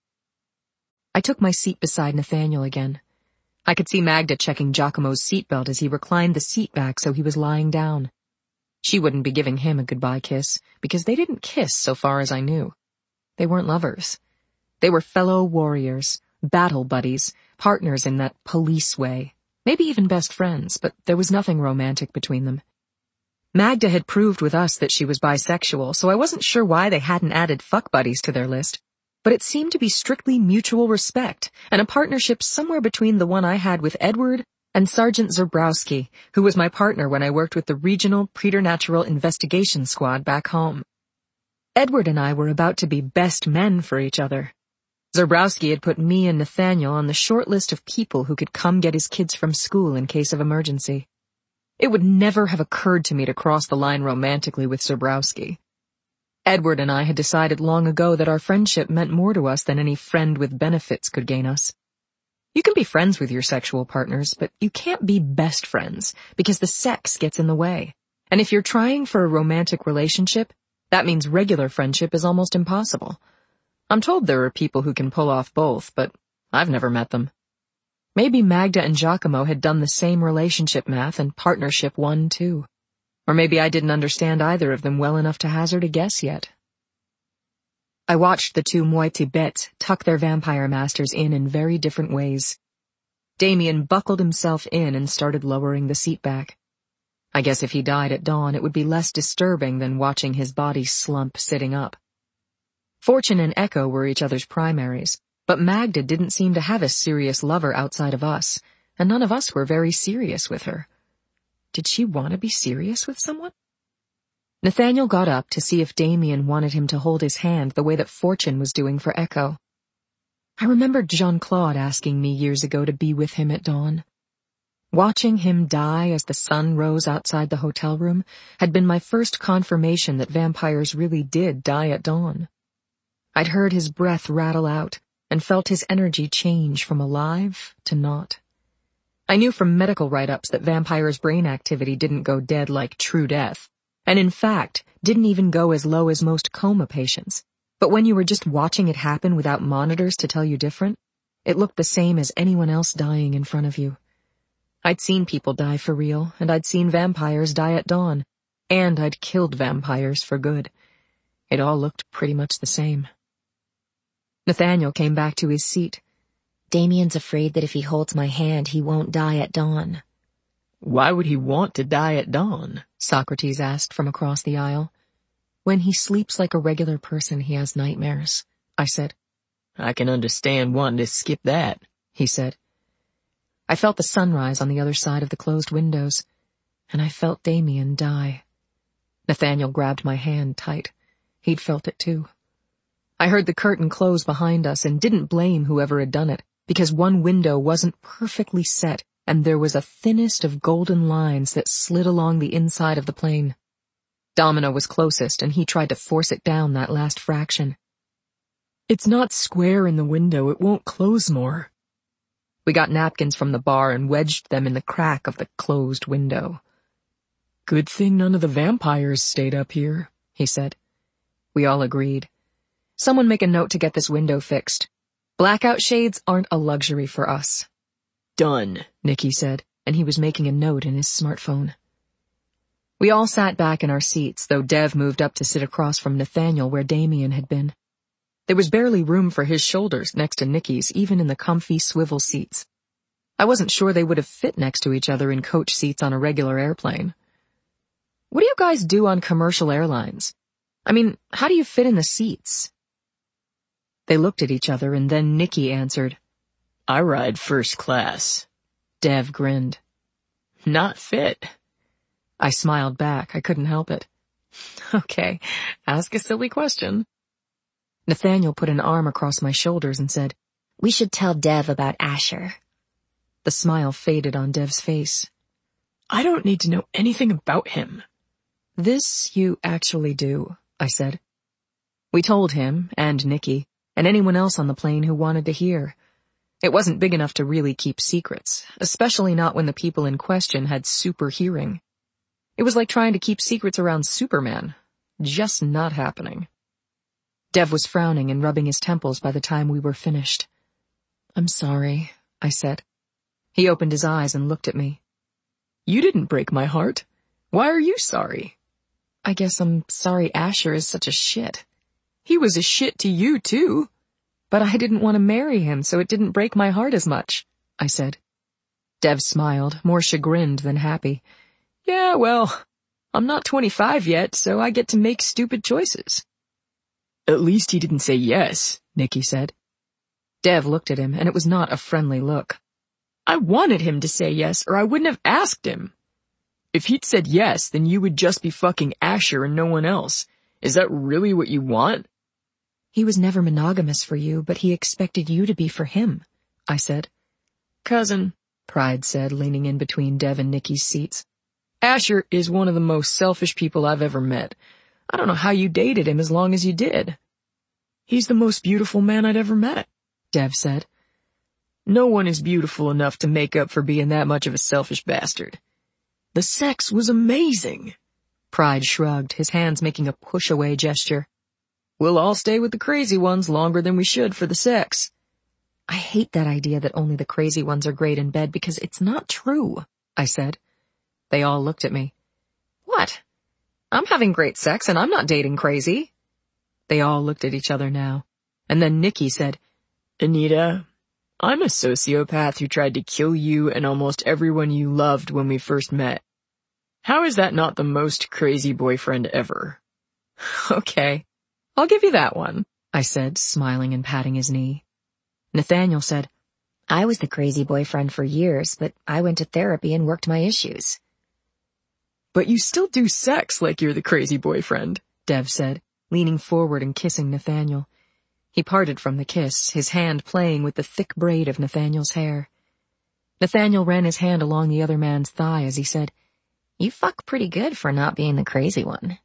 A: I took my seat beside Nathaniel again. I could see Magda checking Giacomo's seatbelt as he reclined the seat back so he was lying down. She wouldn't be giving him a goodbye kiss, because they didn't kiss so far as I knew. They weren't lovers. They were fellow warriors, battle buddies, partners in that police way, maybe even best friends, but there was nothing romantic between them. Magda had proved with us that she was bisexual, so I wasn't sure why they hadn't added fuck buddies to their list, but it seemed to be strictly mutual respect and a partnership somewhere between the one I had with Edward and Sergeant Zerbowski, who was my partner when I worked with the Regional Preternatural Investigation Squad back home. Edward and I were about to be best men for each other. Zerbowski had put me and Nathaniel on the short list of people who could come get his kids from school in case of emergency. It would never have occurred to me to cross the line romantically with Zerbowski. Edward and I had decided long ago that our friendship meant more to us than any friend with benefits could gain us. You can be friends with your sexual partners, but you can't be best friends because the sex gets in the way. And if you're trying for a romantic relationship, that means regular friendship is almost impossible. I'm told there are people who can pull off both, but I've never met them. Maybe Magda and Giacomo had done the same relationship math and partnership won too. Or maybe I didn't understand either of them well enough to hazard a guess yet. I watched the two moitié bêtes tuck their vampire masters in very different ways. Damien buckled himself in and started lowering the seat back. I guess if he died at dawn, it would be less disturbing than watching his body slump sitting up. Fortune and Echo were each other's primaries, but Magda didn't seem to have a serious lover outside of us, and none of us were very serious with her. Did she want to be serious with someone? Nathaniel got up to see if Damien wanted him to hold his hand the way that Fortune was doing for Echo. I remembered Jean-Claude asking me years ago to be with him at dawn. Watching him die as the sun rose outside the hotel room had been my first confirmation that vampires really did die at dawn. I'd heard his breath rattle out and felt his energy change from alive to not. I knew from medical write-ups that vampires' brain activity didn't go dead like true death, and in fact didn't even go as low as most coma patients. But when you were just watching it happen without monitors to tell you different, it looked the same as anyone else dying in front of you. I'd seen people die for real, and I'd seen vampires die at dawn, and I'd killed vampires for good. It all looked pretty much the same. Nathaniel came back to his seat.
B: Damien's afraid that if he holds my hand, he won't die at dawn.
C: Why would he want to die at dawn?
A: Socrates asked from across the aisle. When he sleeps like a regular person, he has nightmares, I said.
C: I can understand wanting to skip that,
A: he said. I felt the sunrise on the other side of the closed windows, and I felt Damien die. Nathaniel grabbed my hand tight. He'd felt it too. I heard the curtain close behind us and didn't blame whoever had done it, because one window wasn't perfectly set and there was a thinnest of golden lines that slid along the inside of the plane. Domino was closest and he tried to force it down that last fraction. It's not square in the window, it won't close more. We got napkins from the bar and wedged them in the crack of the closed window. Good thing none of the vampires stayed up here, he said. We all agreed. Someone make a note to get this window fixed. Blackout shades aren't a luxury for us.
C: Done,
A: Nicky said, and he was making a note in his smartphone. We all sat back in our seats, though Dev moved up to sit across from Nathaniel where Damien had been. There was barely room for his shoulders next to Nicky's, even in the comfy swivel seats. I wasn't sure they would have fit next to each other in coach seats on a regular airplane. What do you guys do on commercial airlines? I mean, how do you fit in the seats? They looked at each other, and then Nicky answered,
C: I ride first class.
A: Dev grinned.
C: Not fit.
A: I smiled back. I couldn't help it. Okay, ask a silly question. Nathaniel put an arm across my shoulders and said,
B: We should tell Dev about Asher.
A: The smile faded on Dev's face.
C: I don't need to know anything about him.
A: This you actually do, I said. We told him, and Nicky, and anyone else on the plane who wanted to hear. It wasn't big enough to really keep secrets, especially not when the people in question had super hearing. It was like trying to keep secrets around Superman. Just not happening. Dev was frowning and rubbing his temples by the time we were finished. I'm sorry, I said. He opened his eyes and looked at me. You didn't break my heart. Why are you sorry? I guess I'm sorry Asher is such a shit. He was a shit to you, too. But I didn't want to marry him, so it didn't break my heart as much, I said. Dev smiled, more chagrined than happy. Yeah, well, I'm not 25 yet, so I get to make stupid choices.
C: At least he didn't say yes, Nicky said.
A: Dev looked at him, and it was not a friendly look. I wanted him to say yes, or I wouldn't have asked him. If he'd said yes, then you would just be fucking Asher and no one else. Is that really what you want? He was never monogamous for you, but he expected you to be for him, I said. Cousin, Pride said, leaning in between Dev and Nicky's seats. Asher is one of the most selfish people I've ever met. I don't know how you dated him as long as you did. He's the most beautiful man I'd ever met, Dev said. No one is beautiful enough to make up for being that much of a selfish bastard. The sex was amazing. Pride shrugged, his hands making a push-away gesture. We'll all stay with the crazy ones longer than we should for the sex. I hate that idea that only the crazy ones are great in bed because it's not true, I said. They all looked at me. What? I'm having great sex and I'm not dating crazy. They all looked at each other now. And then Nicky said, Anita, I'm a sociopath who tried to kill you and almost everyone you loved when we first met. How is that not the most crazy boyfriend ever? Okay, I'll give you that one, I said, smiling and patting his knee. Nathaniel said,
B: I was the crazy boyfriend for years, but I went to therapy and worked my issues.
A: But you still do sex like you're the crazy boyfriend, Dev said, leaning forward and kissing Nathaniel. He parted from the kiss, his hand playing with the thick braid of Nathaniel's hair. Nathaniel ran his hand along the other man's thigh as he said, You fuck pretty good for not being the crazy one.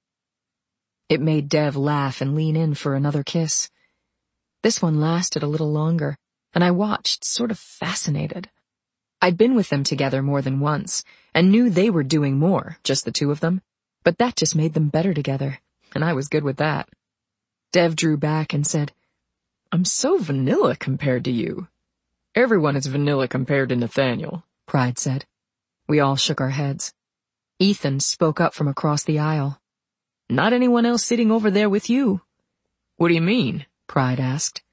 A: It made Dev laugh and lean in for another kiss. This one lasted a little longer, and I watched, sort of fascinated. I'd been with them together more than once, and knew they were doing more, just the two of them, but that just made them better together, and I was good with that. Dev drew back and said, I'm so vanilla compared to you. Everyone is vanilla compared to Nathaniel, Pride said. We all shook our heads. Ethan spoke up from across the aisle. Not anyone else sitting over there with you. What do you mean? Pride asked.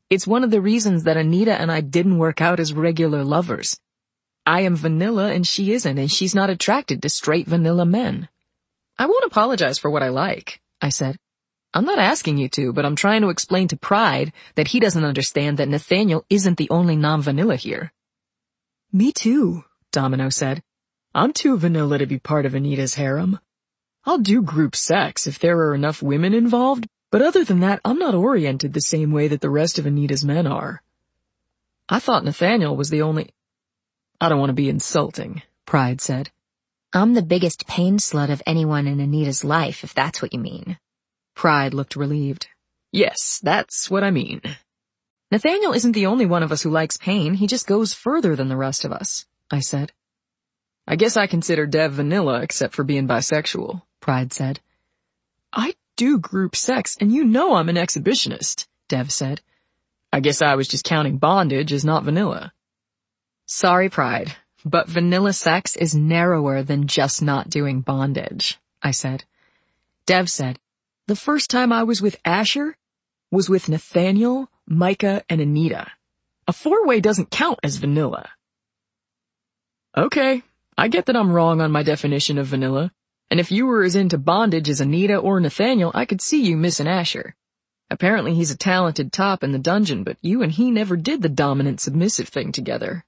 A: It's one of the reasons that Anita and I didn't work out as regular lovers. I am vanilla and she isn't, and she's not attracted to straight vanilla men. I won't apologize for what I like, I said. I'm not asking you to, but I'm trying to explain to Pride that he doesn't understand that Nathaniel isn't the only non-vanilla here. Me too, Domino said. I'm too vanilla to be part of Anita's harem. I'll do group sex if there are enough women involved, but other than that, I'm not oriented the same way that the rest of Anita's men are. I thought Nathaniel was the only... I don't want to be insulting, Pride said.
B: I'm the biggest pain slut of anyone in Anita's life, if that's what you mean.
A: Pride looked relieved. Yes, that's what I mean. Nathaniel isn't the only one of us who likes pain, he just goes further than the rest of us, I said. I guess I consider Dev vanilla except for being bisexual, Pride said. I do group sex, and you know I'm an exhibitionist, Dev said. I guess I was just counting bondage as not vanilla. Sorry, Pride, but vanilla sex is narrower than just not doing bondage, I said. Dev said, the first time I was with Asher was with Nathaniel, Micah, and Anita. A four-way doesn't count as vanilla. Okay, I get that I'm wrong on my definition of vanilla, and if you were as into bondage as Anita or Nathaniel, I could see you missing Asher. Apparently he's a talented top in the dungeon, but you and he never did the dominant submissive thing together.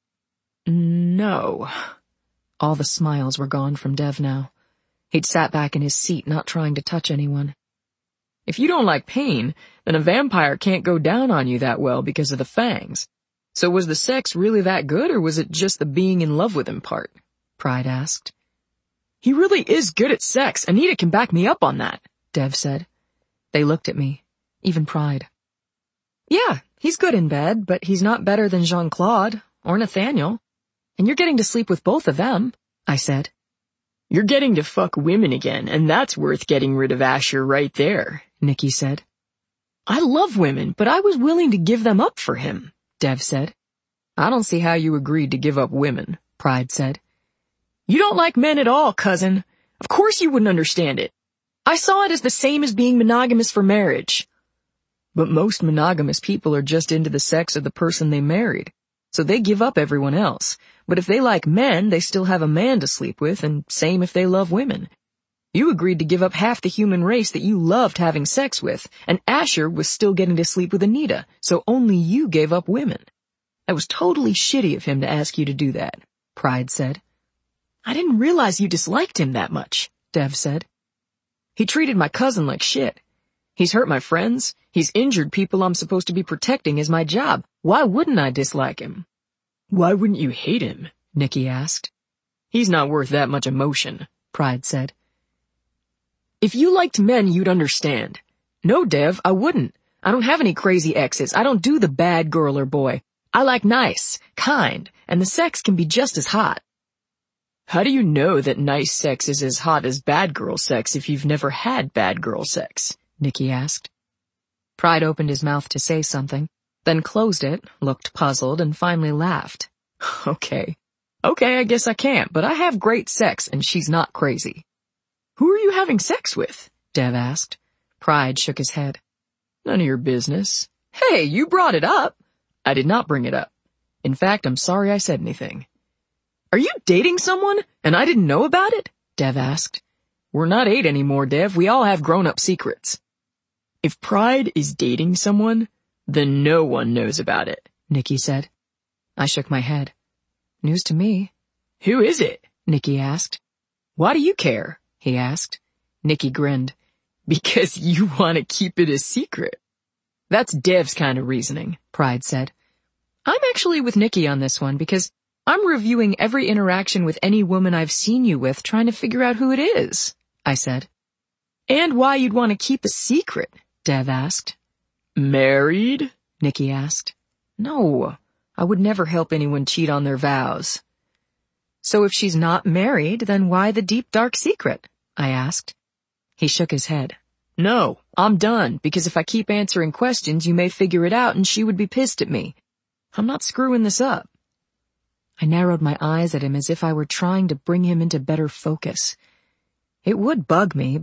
A: No. All the smiles were gone from Dev now. He'd sat back in his seat, not trying to touch anyone. If you don't like pain, then a vampire can't go down on you that well because of the fangs. So was the sex really that good, or was it just the being in love with him part? Pride asked. He really is good at sex. Anita can back me up on that, Dev said. They looked at me, even Pride. Yeah, he's good in bed, but he's not better than Jean-Claude or Nathaniel. And you're getting to sleep with both of them, I said. You're getting to fuck women again, and that's worth getting rid of Asher right there, Nikki said. I love women, but I was willing to give them up for him, Dev said. I don't see how you agreed to give up women, Pride said. You don't like men at all, cousin. Of course you wouldn't understand it. I saw it as the same as being monogamous for marriage. But most monogamous people are just into the sex of the person they married, so they give up everyone else. But if they like men, they still have a man to sleep with, and same if they love women. You agreed to give up half the human race that you loved having sex with, and Asher was still getting to sleep with Anita, so only you gave up women. That was totally shitty of him to ask you to do that, Pride said. I didn't realize you disliked him that much, Dev said. He treated my cousin like shit. He's hurt my friends. He's injured people I'm supposed to be protecting as my job. Why wouldn't I dislike him? Why wouldn't you hate him? Nikki asked. He's not worth that much emotion, Pride said. If you liked men, you'd understand. No, Dev, I wouldn't. I don't have any crazy exes. I don't do the bad girl or boy. I like nice, kind, and the sex can be just as hot. How do you know that nice sex is as hot as bad girl sex if you've never had bad girl sex? Nikki asked. Pride opened his mouth to say something, then closed it, looked puzzled, and finally laughed. Okay, I guess I can't, but I have great sex, and she's not crazy. Who are you having sex with? Dev asked. Pride shook his head. None of your business. Hey, you brought it up. I did not bring it up. In fact, I'm sorry I said anything. Are you dating someone, and I didn't know about it? Dev asked. We're not 8 anymore, Dev. We all have grown-up secrets. If Pride is dating someone, then no one knows about it, Nikki said. I shook my head. News to me. Who is it? Nikki asked. Why do you care? He asked. Nikki grinned. Because you want to keep it a secret. That's Dev's kind of reasoning, Pride said. I'm actually with Nikki on this one because I'm reviewing every interaction with any woman I've seen you with, trying to figure out who it is, I said. And why you'd want to keep a secret, Dev asked. Married? Nikki asked. No, I would never help anyone cheat on their vows. So if she's not married, then why the deep dark secret? I asked. He shook his head. No, I'm done, because if I keep answering questions, you may figure it out and she would be pissed at me. I'm not screwing this up. I narrowed my eyes at him as if I were trying to bring him into better focus. It would bug me, but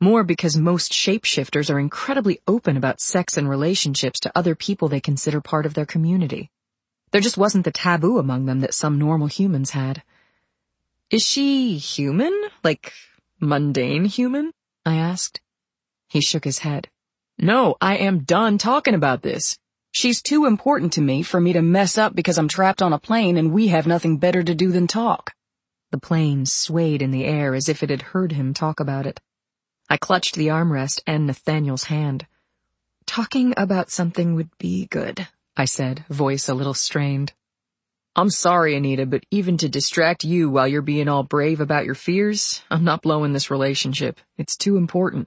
A: More because most shapeshifters are incredibly open about sex and relationships to other people they consider part of their community. There just wasn't the taboo among them that some normal humans had. Is she human? Like, mundane human? I asked. He shook his head. No, I am done talking about this. She's too important to me for me to mess up because I'm trapped on a plane and we have nothing better to do than talk. The plane swayed in the air as if it had heard him talk about it. I clutched the armrest and Nathaniel's hand. Talking about something would be good, I said, voice a little strained. I'm sorry, Anita, but even to distract you while you're being all brave about your fears, I'm not blowing this relationship. It's too important.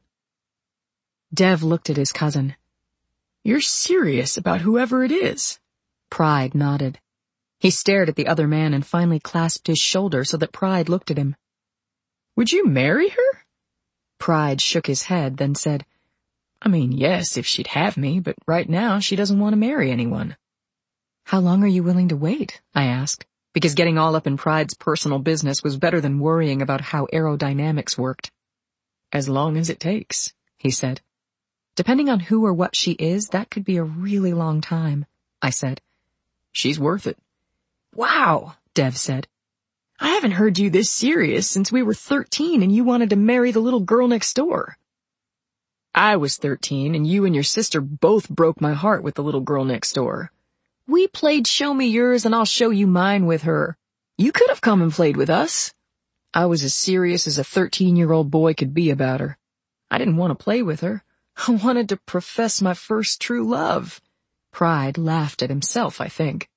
A: Dev looked at his cousin. You're serious about whoever it is? Pride nodded. He stared at the other man and finally clasped his shoulder so that Pride looked at him. Would you marry her? Pride shook his head, then said, I mean, yes, if she'd have me, but right now she doesn't want to marry anyone. How long are you willing to wait? I asked, because getting all up in Pride's personal business was better than worrying about how aerodynamics worked. As long as it takes, he said. Depending on who or what she is, that could be a really long time, I said. She's worth it. Wow, Dev said. I haven't heard you this serious since we were 13 and you wanted to marry the little girl next door. I was 13 and you and your sister both broke my heart with the little girl next door. We played Show Me Yours and I'll Show You Mine with her. You could have come and played with us. I was as serious as a 13-year-old boy could be about her. I didn't want to play with her. I wanted to profess my first true love. Pride laughed at himself, I think.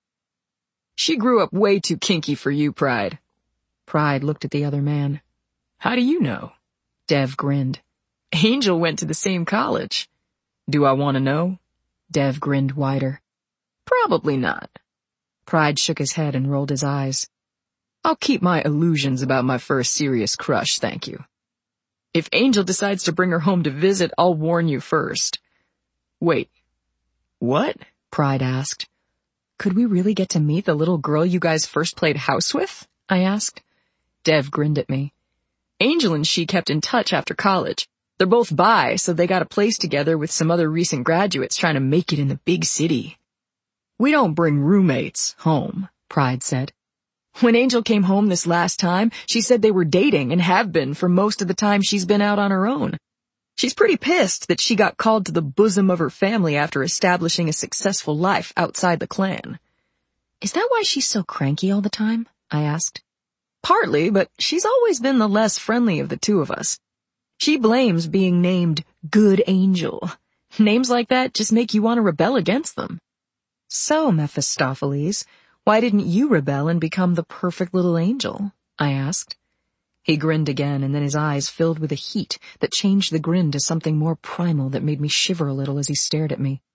A: She grew up way too kinky for you, Pride. Pride looked at the other man. How do you know? Dev grinned. Angel went to the same college. Do I want to know? Dev grinned wider. Probably not. Pride shook his head and rolled his eyes. I'll keep my illusions about my first serious crush, thank you. If Angel decides to bring her home to visit, I'll warn you first. Wait. What? Pride asked. Could we really get to meet the little girl you guys first played house with? I asked. Dev grinned at me. Angel and she kept in touch after college. They're both bi, so they got a place together with some other recent graduates trying to make it in the big city. We don't bring roommates home, Pride said. When Angel came home this last time, she said they were dating and have been for most of the time she's been out on her own. She's pretty pissed that she got called to the bosom of her family after establishing a successful life outside the clan. Is that why she's so cranky all the time? I asked. Partly, but she's always been the less friendly of the two of us. She blames being named Good Angel. Names like that just make you want to rebel against them. So, Mephistopheles, why didn't you rebel and become the perfect little angel? I asked. He grinned again, and then his eyes filled with a heat that changed the grin to something more primal that made me shiver a little as he stared at me.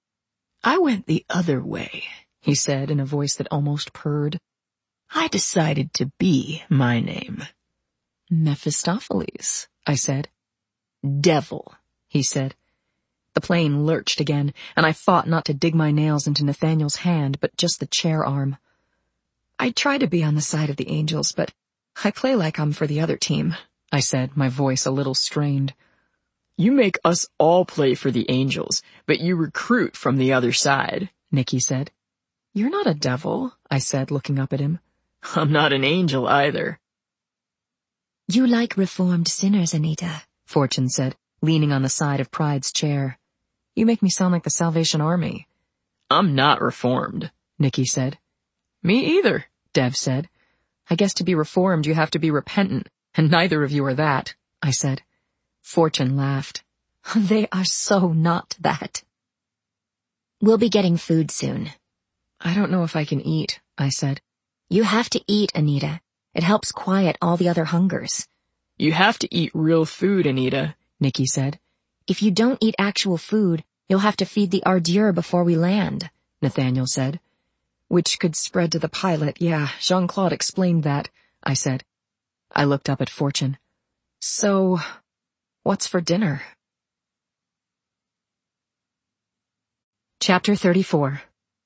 A: I went the other way, he said in a voice that almost purred. I decided to be my name. Mephistopheles, I said. Devil, he said. The plane lurched again, and I fought not to dig my nails into Nathaniel's hand, but just the chair arm. I try to be on the side of the angels, but I play like I'm for the other team, I said, my voice a little strained. You make us all play for the angels, but you recruit from the other side, Nikki said. You're not a devil, I said, looking up at him. I'm not an angel either.
B: You like reformed sinners, Anita, Fortune said, leaning on the side of Pride's chair. You make me sound like the Salvation Army. I'm not reformed, Nikki said. Me either, Dev said. I guess to be reformed you have to be repentant, and neither of you are that, I said. Fortune laughed. They are so not that. We'll be getting food soon.
A: I don't know if I can eat, I said.
B: You have to eat, Anita. It helps quiet all the other hungers.
C: You have to eat real food, Anita, Nikki said.
B: If you don't eat actual food, you'll have to feed the Ardier before we land, Nathaniel said.
A: Which could spread to the pilot, yeah, Jean-Claude explained that, I said. I looked up at Fortune. So, what's for dinner? Chapter 34.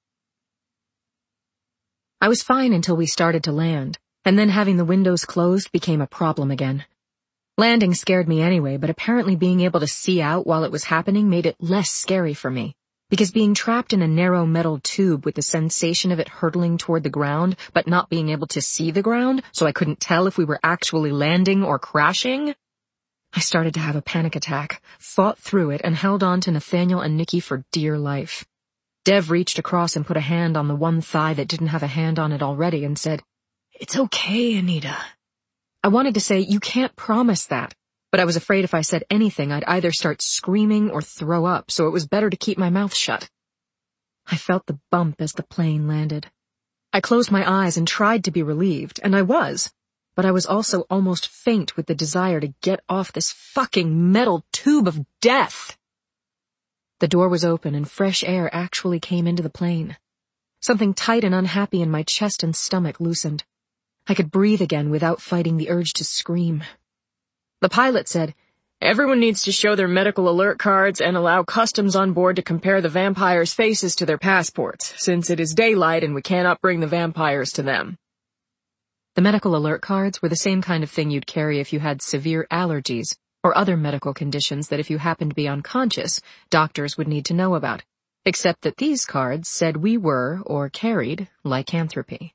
A: I was fine until we started to land, and then having the windows closed became a problem again. Landing scared me anyway, but apparently being able to see out while it was happening made it less scary for me. Because being trapped in a narrow metal tube with the sensation of it hurtling toward the ground, but not being able to see the ground, so I couldn't tell if we were actually landing or crashing, I started to have a panic attack, fought through it, and held on to Nathaniel and Nikki for dear life. Dev reached across and put a hand on the one thigh that didn't have a hand on it already and said, "It's okay, Anita." I wanted to say, "You can't promise that," but I was afraid if I said anything, I'd either start screaming or throw up, so it was better to keep my mouth shut. I felt the bump as the plane landed. I closed my eyes and tried to be relieved, and I was, but I was also almost faint with the desire to get off this fucking metal tube of death. The door was open and fresh air actually came into the plane. Something tight and unhappy in my chest and stomach loosened. I could breathe again without fighting the urge to scream. The pilot said, "Everyone needs to show their medical alert cards and allow customs on board to compare the vampires' faces to their passports, since it is daylight and we cannot bring the vampires to them." The medical alert cards were the same kind of thing you'd carry if you had severe allergies or other medical conditions that if you happened to be unconscious, doctors would need to know about, except that these cards said we were, or carried, lycanthropy.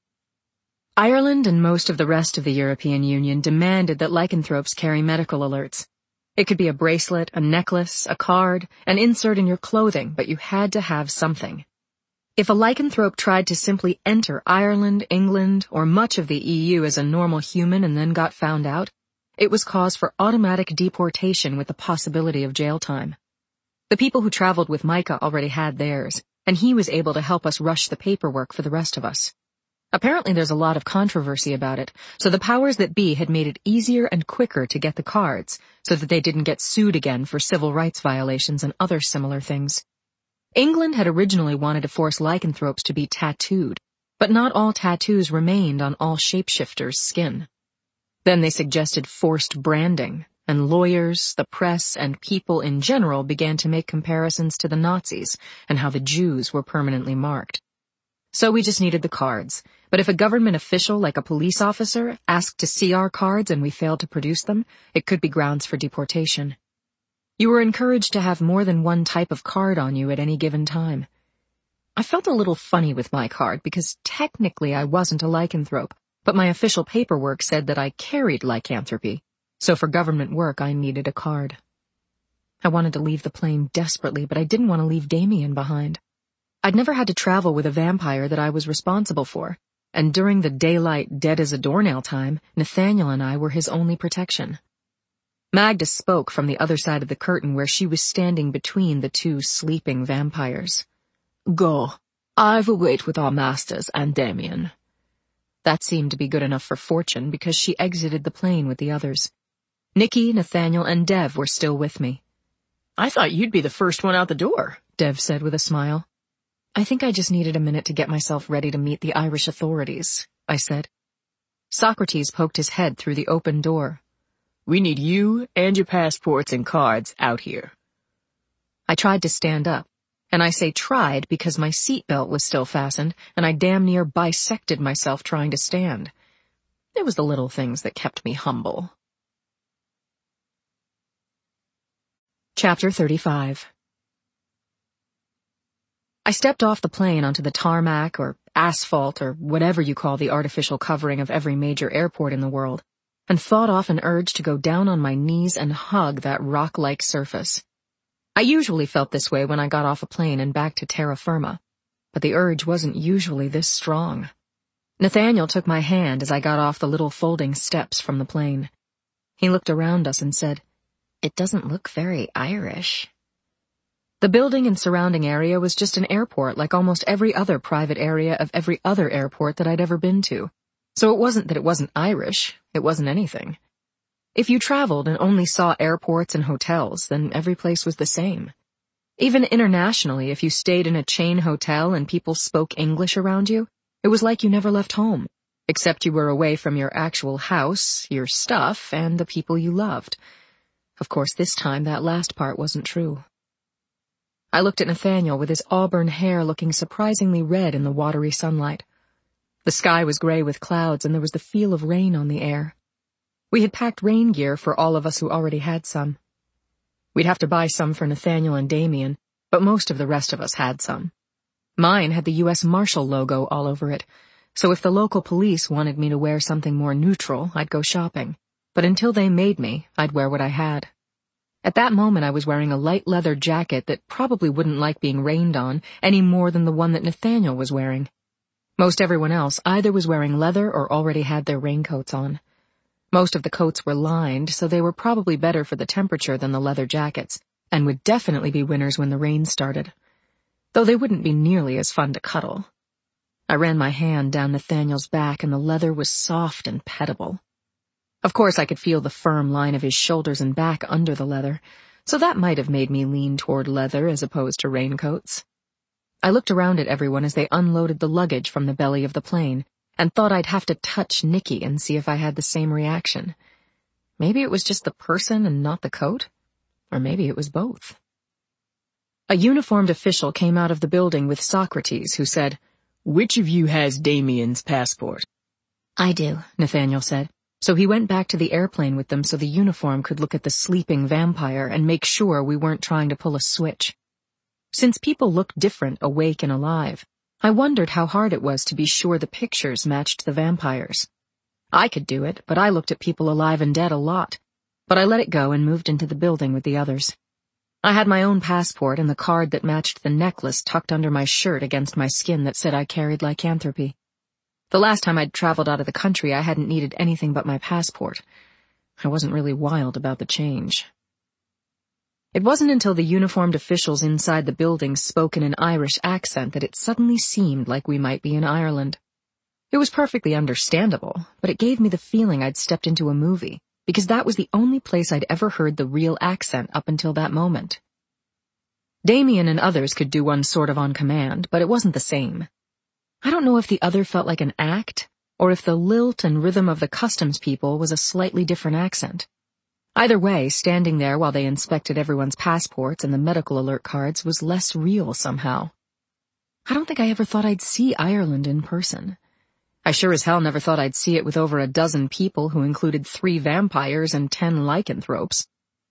A: Ireland and most of the rest of the European Union demanded that lycanthropes carry medical alerts. It could be a bracelet, a necklace, a card, an insert in your clothing, but you had to have something. If a lycanthrope tried to simply enter Ireland, England, or much of the EU as a normal human and then got found out, it was cause for automatic deportation with the possibility of jail time. The people who traveled with Micah already had theirs, and he was able to help us rush the paperwork for the rest of us. Apparently there's a lot of controversy about it, so the powers that be had made it easier and quicker to get the cards, so that they didn't get sued again for civil rights violations and other similar things. England had originally wanted to force lycanthropes to be tattooed, but not all tattoos remained on all shapeshifters' skin. Then they suggested forced branding, and lawyers, the press, and people in general began to make comparisons to the Nazis and how the Jews were permanently marked. So we just needed the cards, but if a government official like a police officer asked to see our cards and we failed to produce them, it could be grounds for deportation. You were encouraged to have more than one type of card on you at any given time. I felt a little funny with my card because technically I wasn't a lycanthrope, but my official paperwork said that I carried lycanthropy, so for government work I needed a card. I wanted to leave the plane desperately, but I didn't want to leave Damien behind. I'd never had to travel with a vampire that I was responsible for, and during the daylight dead-as-a-doornail time, Nathaniel and I were his only protection. Magda spoke from the other side of the curtain where she was standing between the two sleeping vampires. "Go. I've a wait with our masters and Damien." That seemed to be good enough for Fortune because she exited the plane with the others. Nikki, Nathaniel, and Dev were still with me.
C: "I thought you'd be the first one out the door,"
A: Dev said with a smile. "I think I just needed a minute to get myself ready to meet the Irish authorities," I said. Socrates poked his head through the open door.
C: "We need you and your passports and cards out here."
A: I tried to stand up, and I say tried because my seatbelt was still fastened, and I damn near bisected myself trying to stand. It was the little things that kept me humble. Chapter 35. I stepped off the plane onto the tarmac or asphalt or whatever you call the artificial covering of every major airport in the world, and fought off an urge to go down on my knees and hug that rock-like surface. I usually felt this way when I got off a plane and back to terra firma, but the urge wasn't usually this strong. Nathaniel took my hand as I got off the little folding steps from the plane. He looked around us and said, "It doesn't look very Irish." The building and surrounding area was just an airport like almost every other private area of every other airport that I'd ever been to. So it wasn't that it wasn't Irish, it wasn't anything. If you traveled and only saw airports and hotels, then every place was the same. Even internationally, if you stayed in a chain hotel and people spoke English around you, it was like you never left home, except you were away from your actual house, your stuff, and the people you loved. Of course, this time that last part wasn't true. I looked at Nathaniel with his auburn hair looking surprisingly red in the watery sunlight. The sky was gray with clouds and there was the feel of rain on the air. We had packed rain gear for all of us who already had some. We'd have to buy some for Nathaniel and Damien, but most of the rest of us had some. Mine had the U.S. Marshal logo all over it, so if the local police wanted me to wear something more neutral, I'd go shopping. But until they made me, I'd wear what I had. At that moment I was wearing a light leather jacket that probably wouldn't like being rained on any more than the one that Nathaniel was wearing. Most everyone else either was wearing leather or already had their raincoats on. Most of the coats were lined, so they were probably better for the temperature than the leather jackets, and would definitely be winners when the rain started. Though they wouldn't be nearly as fun to cuddle. I ran my hand down Nathaniel's back and the leather was soft and pettable. Of course I could feel the firm line of his shoulders and back under the leather, so that might have made me lean toward leather as opposed to raincoats. I looked around at everyone as they unloaded the luggage from the belly of the plane, and thought I'd have to touch Nikki and see if I had the same reaction. Maybe it was just the person and not the coat, or maybe it was both. A uniformed official came out of the building with Socrates, who said, "Which of you has Damien's passport?"
B: I do,
A: Nathaniel said. So he went back to the airplane with them so the uniform could look at the sleeping vampire and make sure we weren't trying to pull a switch. Since people looked different awake and alive, I wondered how hard it was to be sure the pictures matched the vampires. I could do it, but I looked at people alive and dead a lot. But I let it go and moved into the building with the others. I had my own passport and the card that matched the necklace tucked under my shirt against my skin that said I carried lycanthropy. The last time I'd traveled out of the country, I hadn't needed anything but my passport. I wasn't really wild about the change. It wasn't until the uniformed officials inside the building spoke in an Irish accent that it suddenly seemed like we might be in Ireland. It was perfectly understandable, but it gave me the feeling I'd stepped into a movie, because that was the only place I'd ever heard the real accent up until that moment. Damien and others could do one sort of on command, but it wasn't the same. I don't know if the other felt like an act, or if the lilt and rhythm of the customs people was a slightly different accent. Either way, standing there while they inspected everyone's passports and the medical alert cards was less real somehow. I don't think I ever thought I'd see Ireland in person. I sure as hell never thought I'd see it with over a dozen people who included 3 vampires and 10 lycanthropes.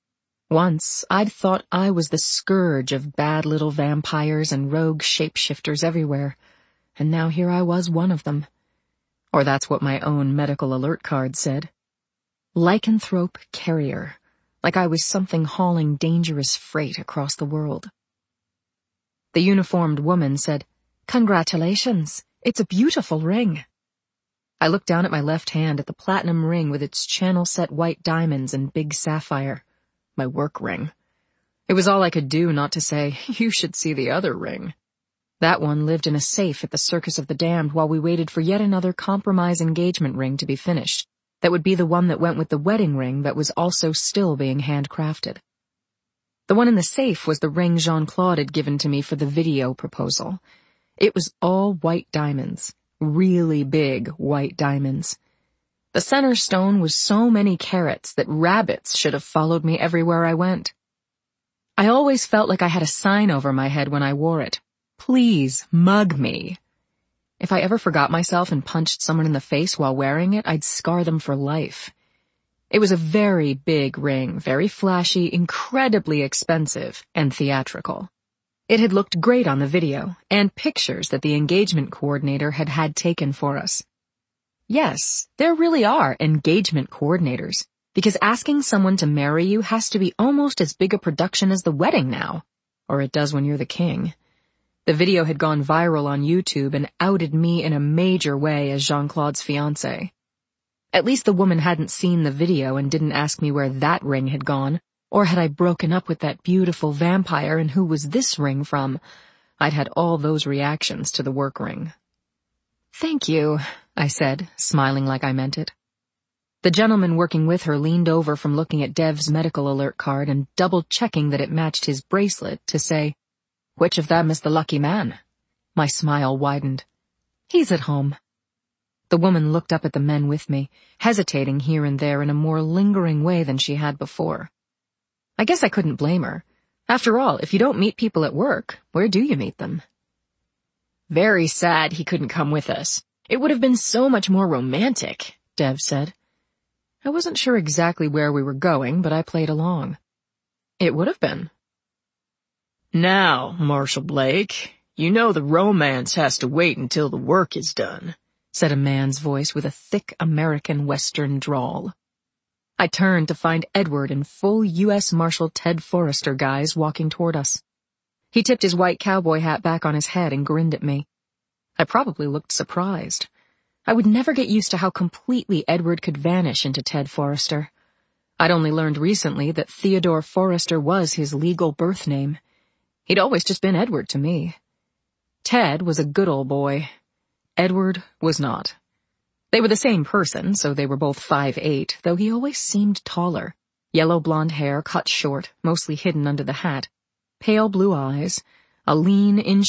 A: Once, I'd thought I was the scourge of bad little vampires and rogue shapeshifters everywhere. And now here I was one of them. Or that's what my own medical alert card said. Lycanthrope carrier, like I was something hauling dangerous freight across the world. The uniformed woman said, "Congratulations, it's a beautiful ring." I looked down at my left hand at the platinum ring with its channel-set white diamonds and big sapphire. My work ring. It was all I could do not to say, "You should see the other ring." That one lived in a safe at the Circus of the Damned while we waited for yet another compromise engagement ring to be finished. That would be the one that went with the wedding ring that was also still being handcrafted. The one in the safe was the ring Jean-Claude had given to me for the video proposal. It was all white diamonds, really big white diamonds. The center stone was so many carats that rabbits should have followed me everywhere I went. I always felt like I had a sign over my head when I wore it. "Please, mug me." If I ever forgot myself and punched someone in the face while wearing it, I'd scar them for life. It was a very big ring, very flashy, incredibly expensive, and theatrical. It had looked great on the video, and pictures that the engagement coordinator had had taken for us. Yes, there really are engagement coordinators, because asking someone to marry you has to be almost as big a production as the wedding now, or it does when you're the king. The video had gone viral on YouTube and outed me in a major way as Jean-Claude's fiancé. At least the woman hadn't seen the video and didn't ask me where that ring had gone, or had I broken up with that beautiful vampire and who was this ring from. I'd had all those reactions to the work ring. "Thank you," I said, smiling like I meant it. The gentleman working with her leaned over from looking at Dev's medical alert card and double-checking that it matched his bracelet to say, "Which of them is the lucky man?" My smile widened. "He's at home." The woman looked up at the men with me, hesitating here and there in a more lingering way than she had before. I guess I couldn't blame her. After all, if you don't meet people at work, where do you meet them? "Very sad he couldn't come with us. It would have been so much more romantic," Dev said. I wasn't sure exactly where we were going, but I played along. It would have been.
C: Now, Marshal Blake, you know the romance has to wait until the work is done,
A: said a man's voice with a thick American Western drawl. I turned to find Edward in full U.S. Marshal Ted Forrester guise walking toward us. He tipped his white cowboy hat back on his head and grinned at me. I probably looked surprised. I would never get used to how completely Edward could vanish into Ted Forrester. I'd only learned recently that Theodore Forrester was his legal birth name. He'd always just been Edward to me. Ted was a good old boy. Edward was not. They were the same person, so they were both 5'8", though he always seemed taller. Yellow blonde hair cut short, mostly hidden under the hat. Pale blue eyes. A lean, in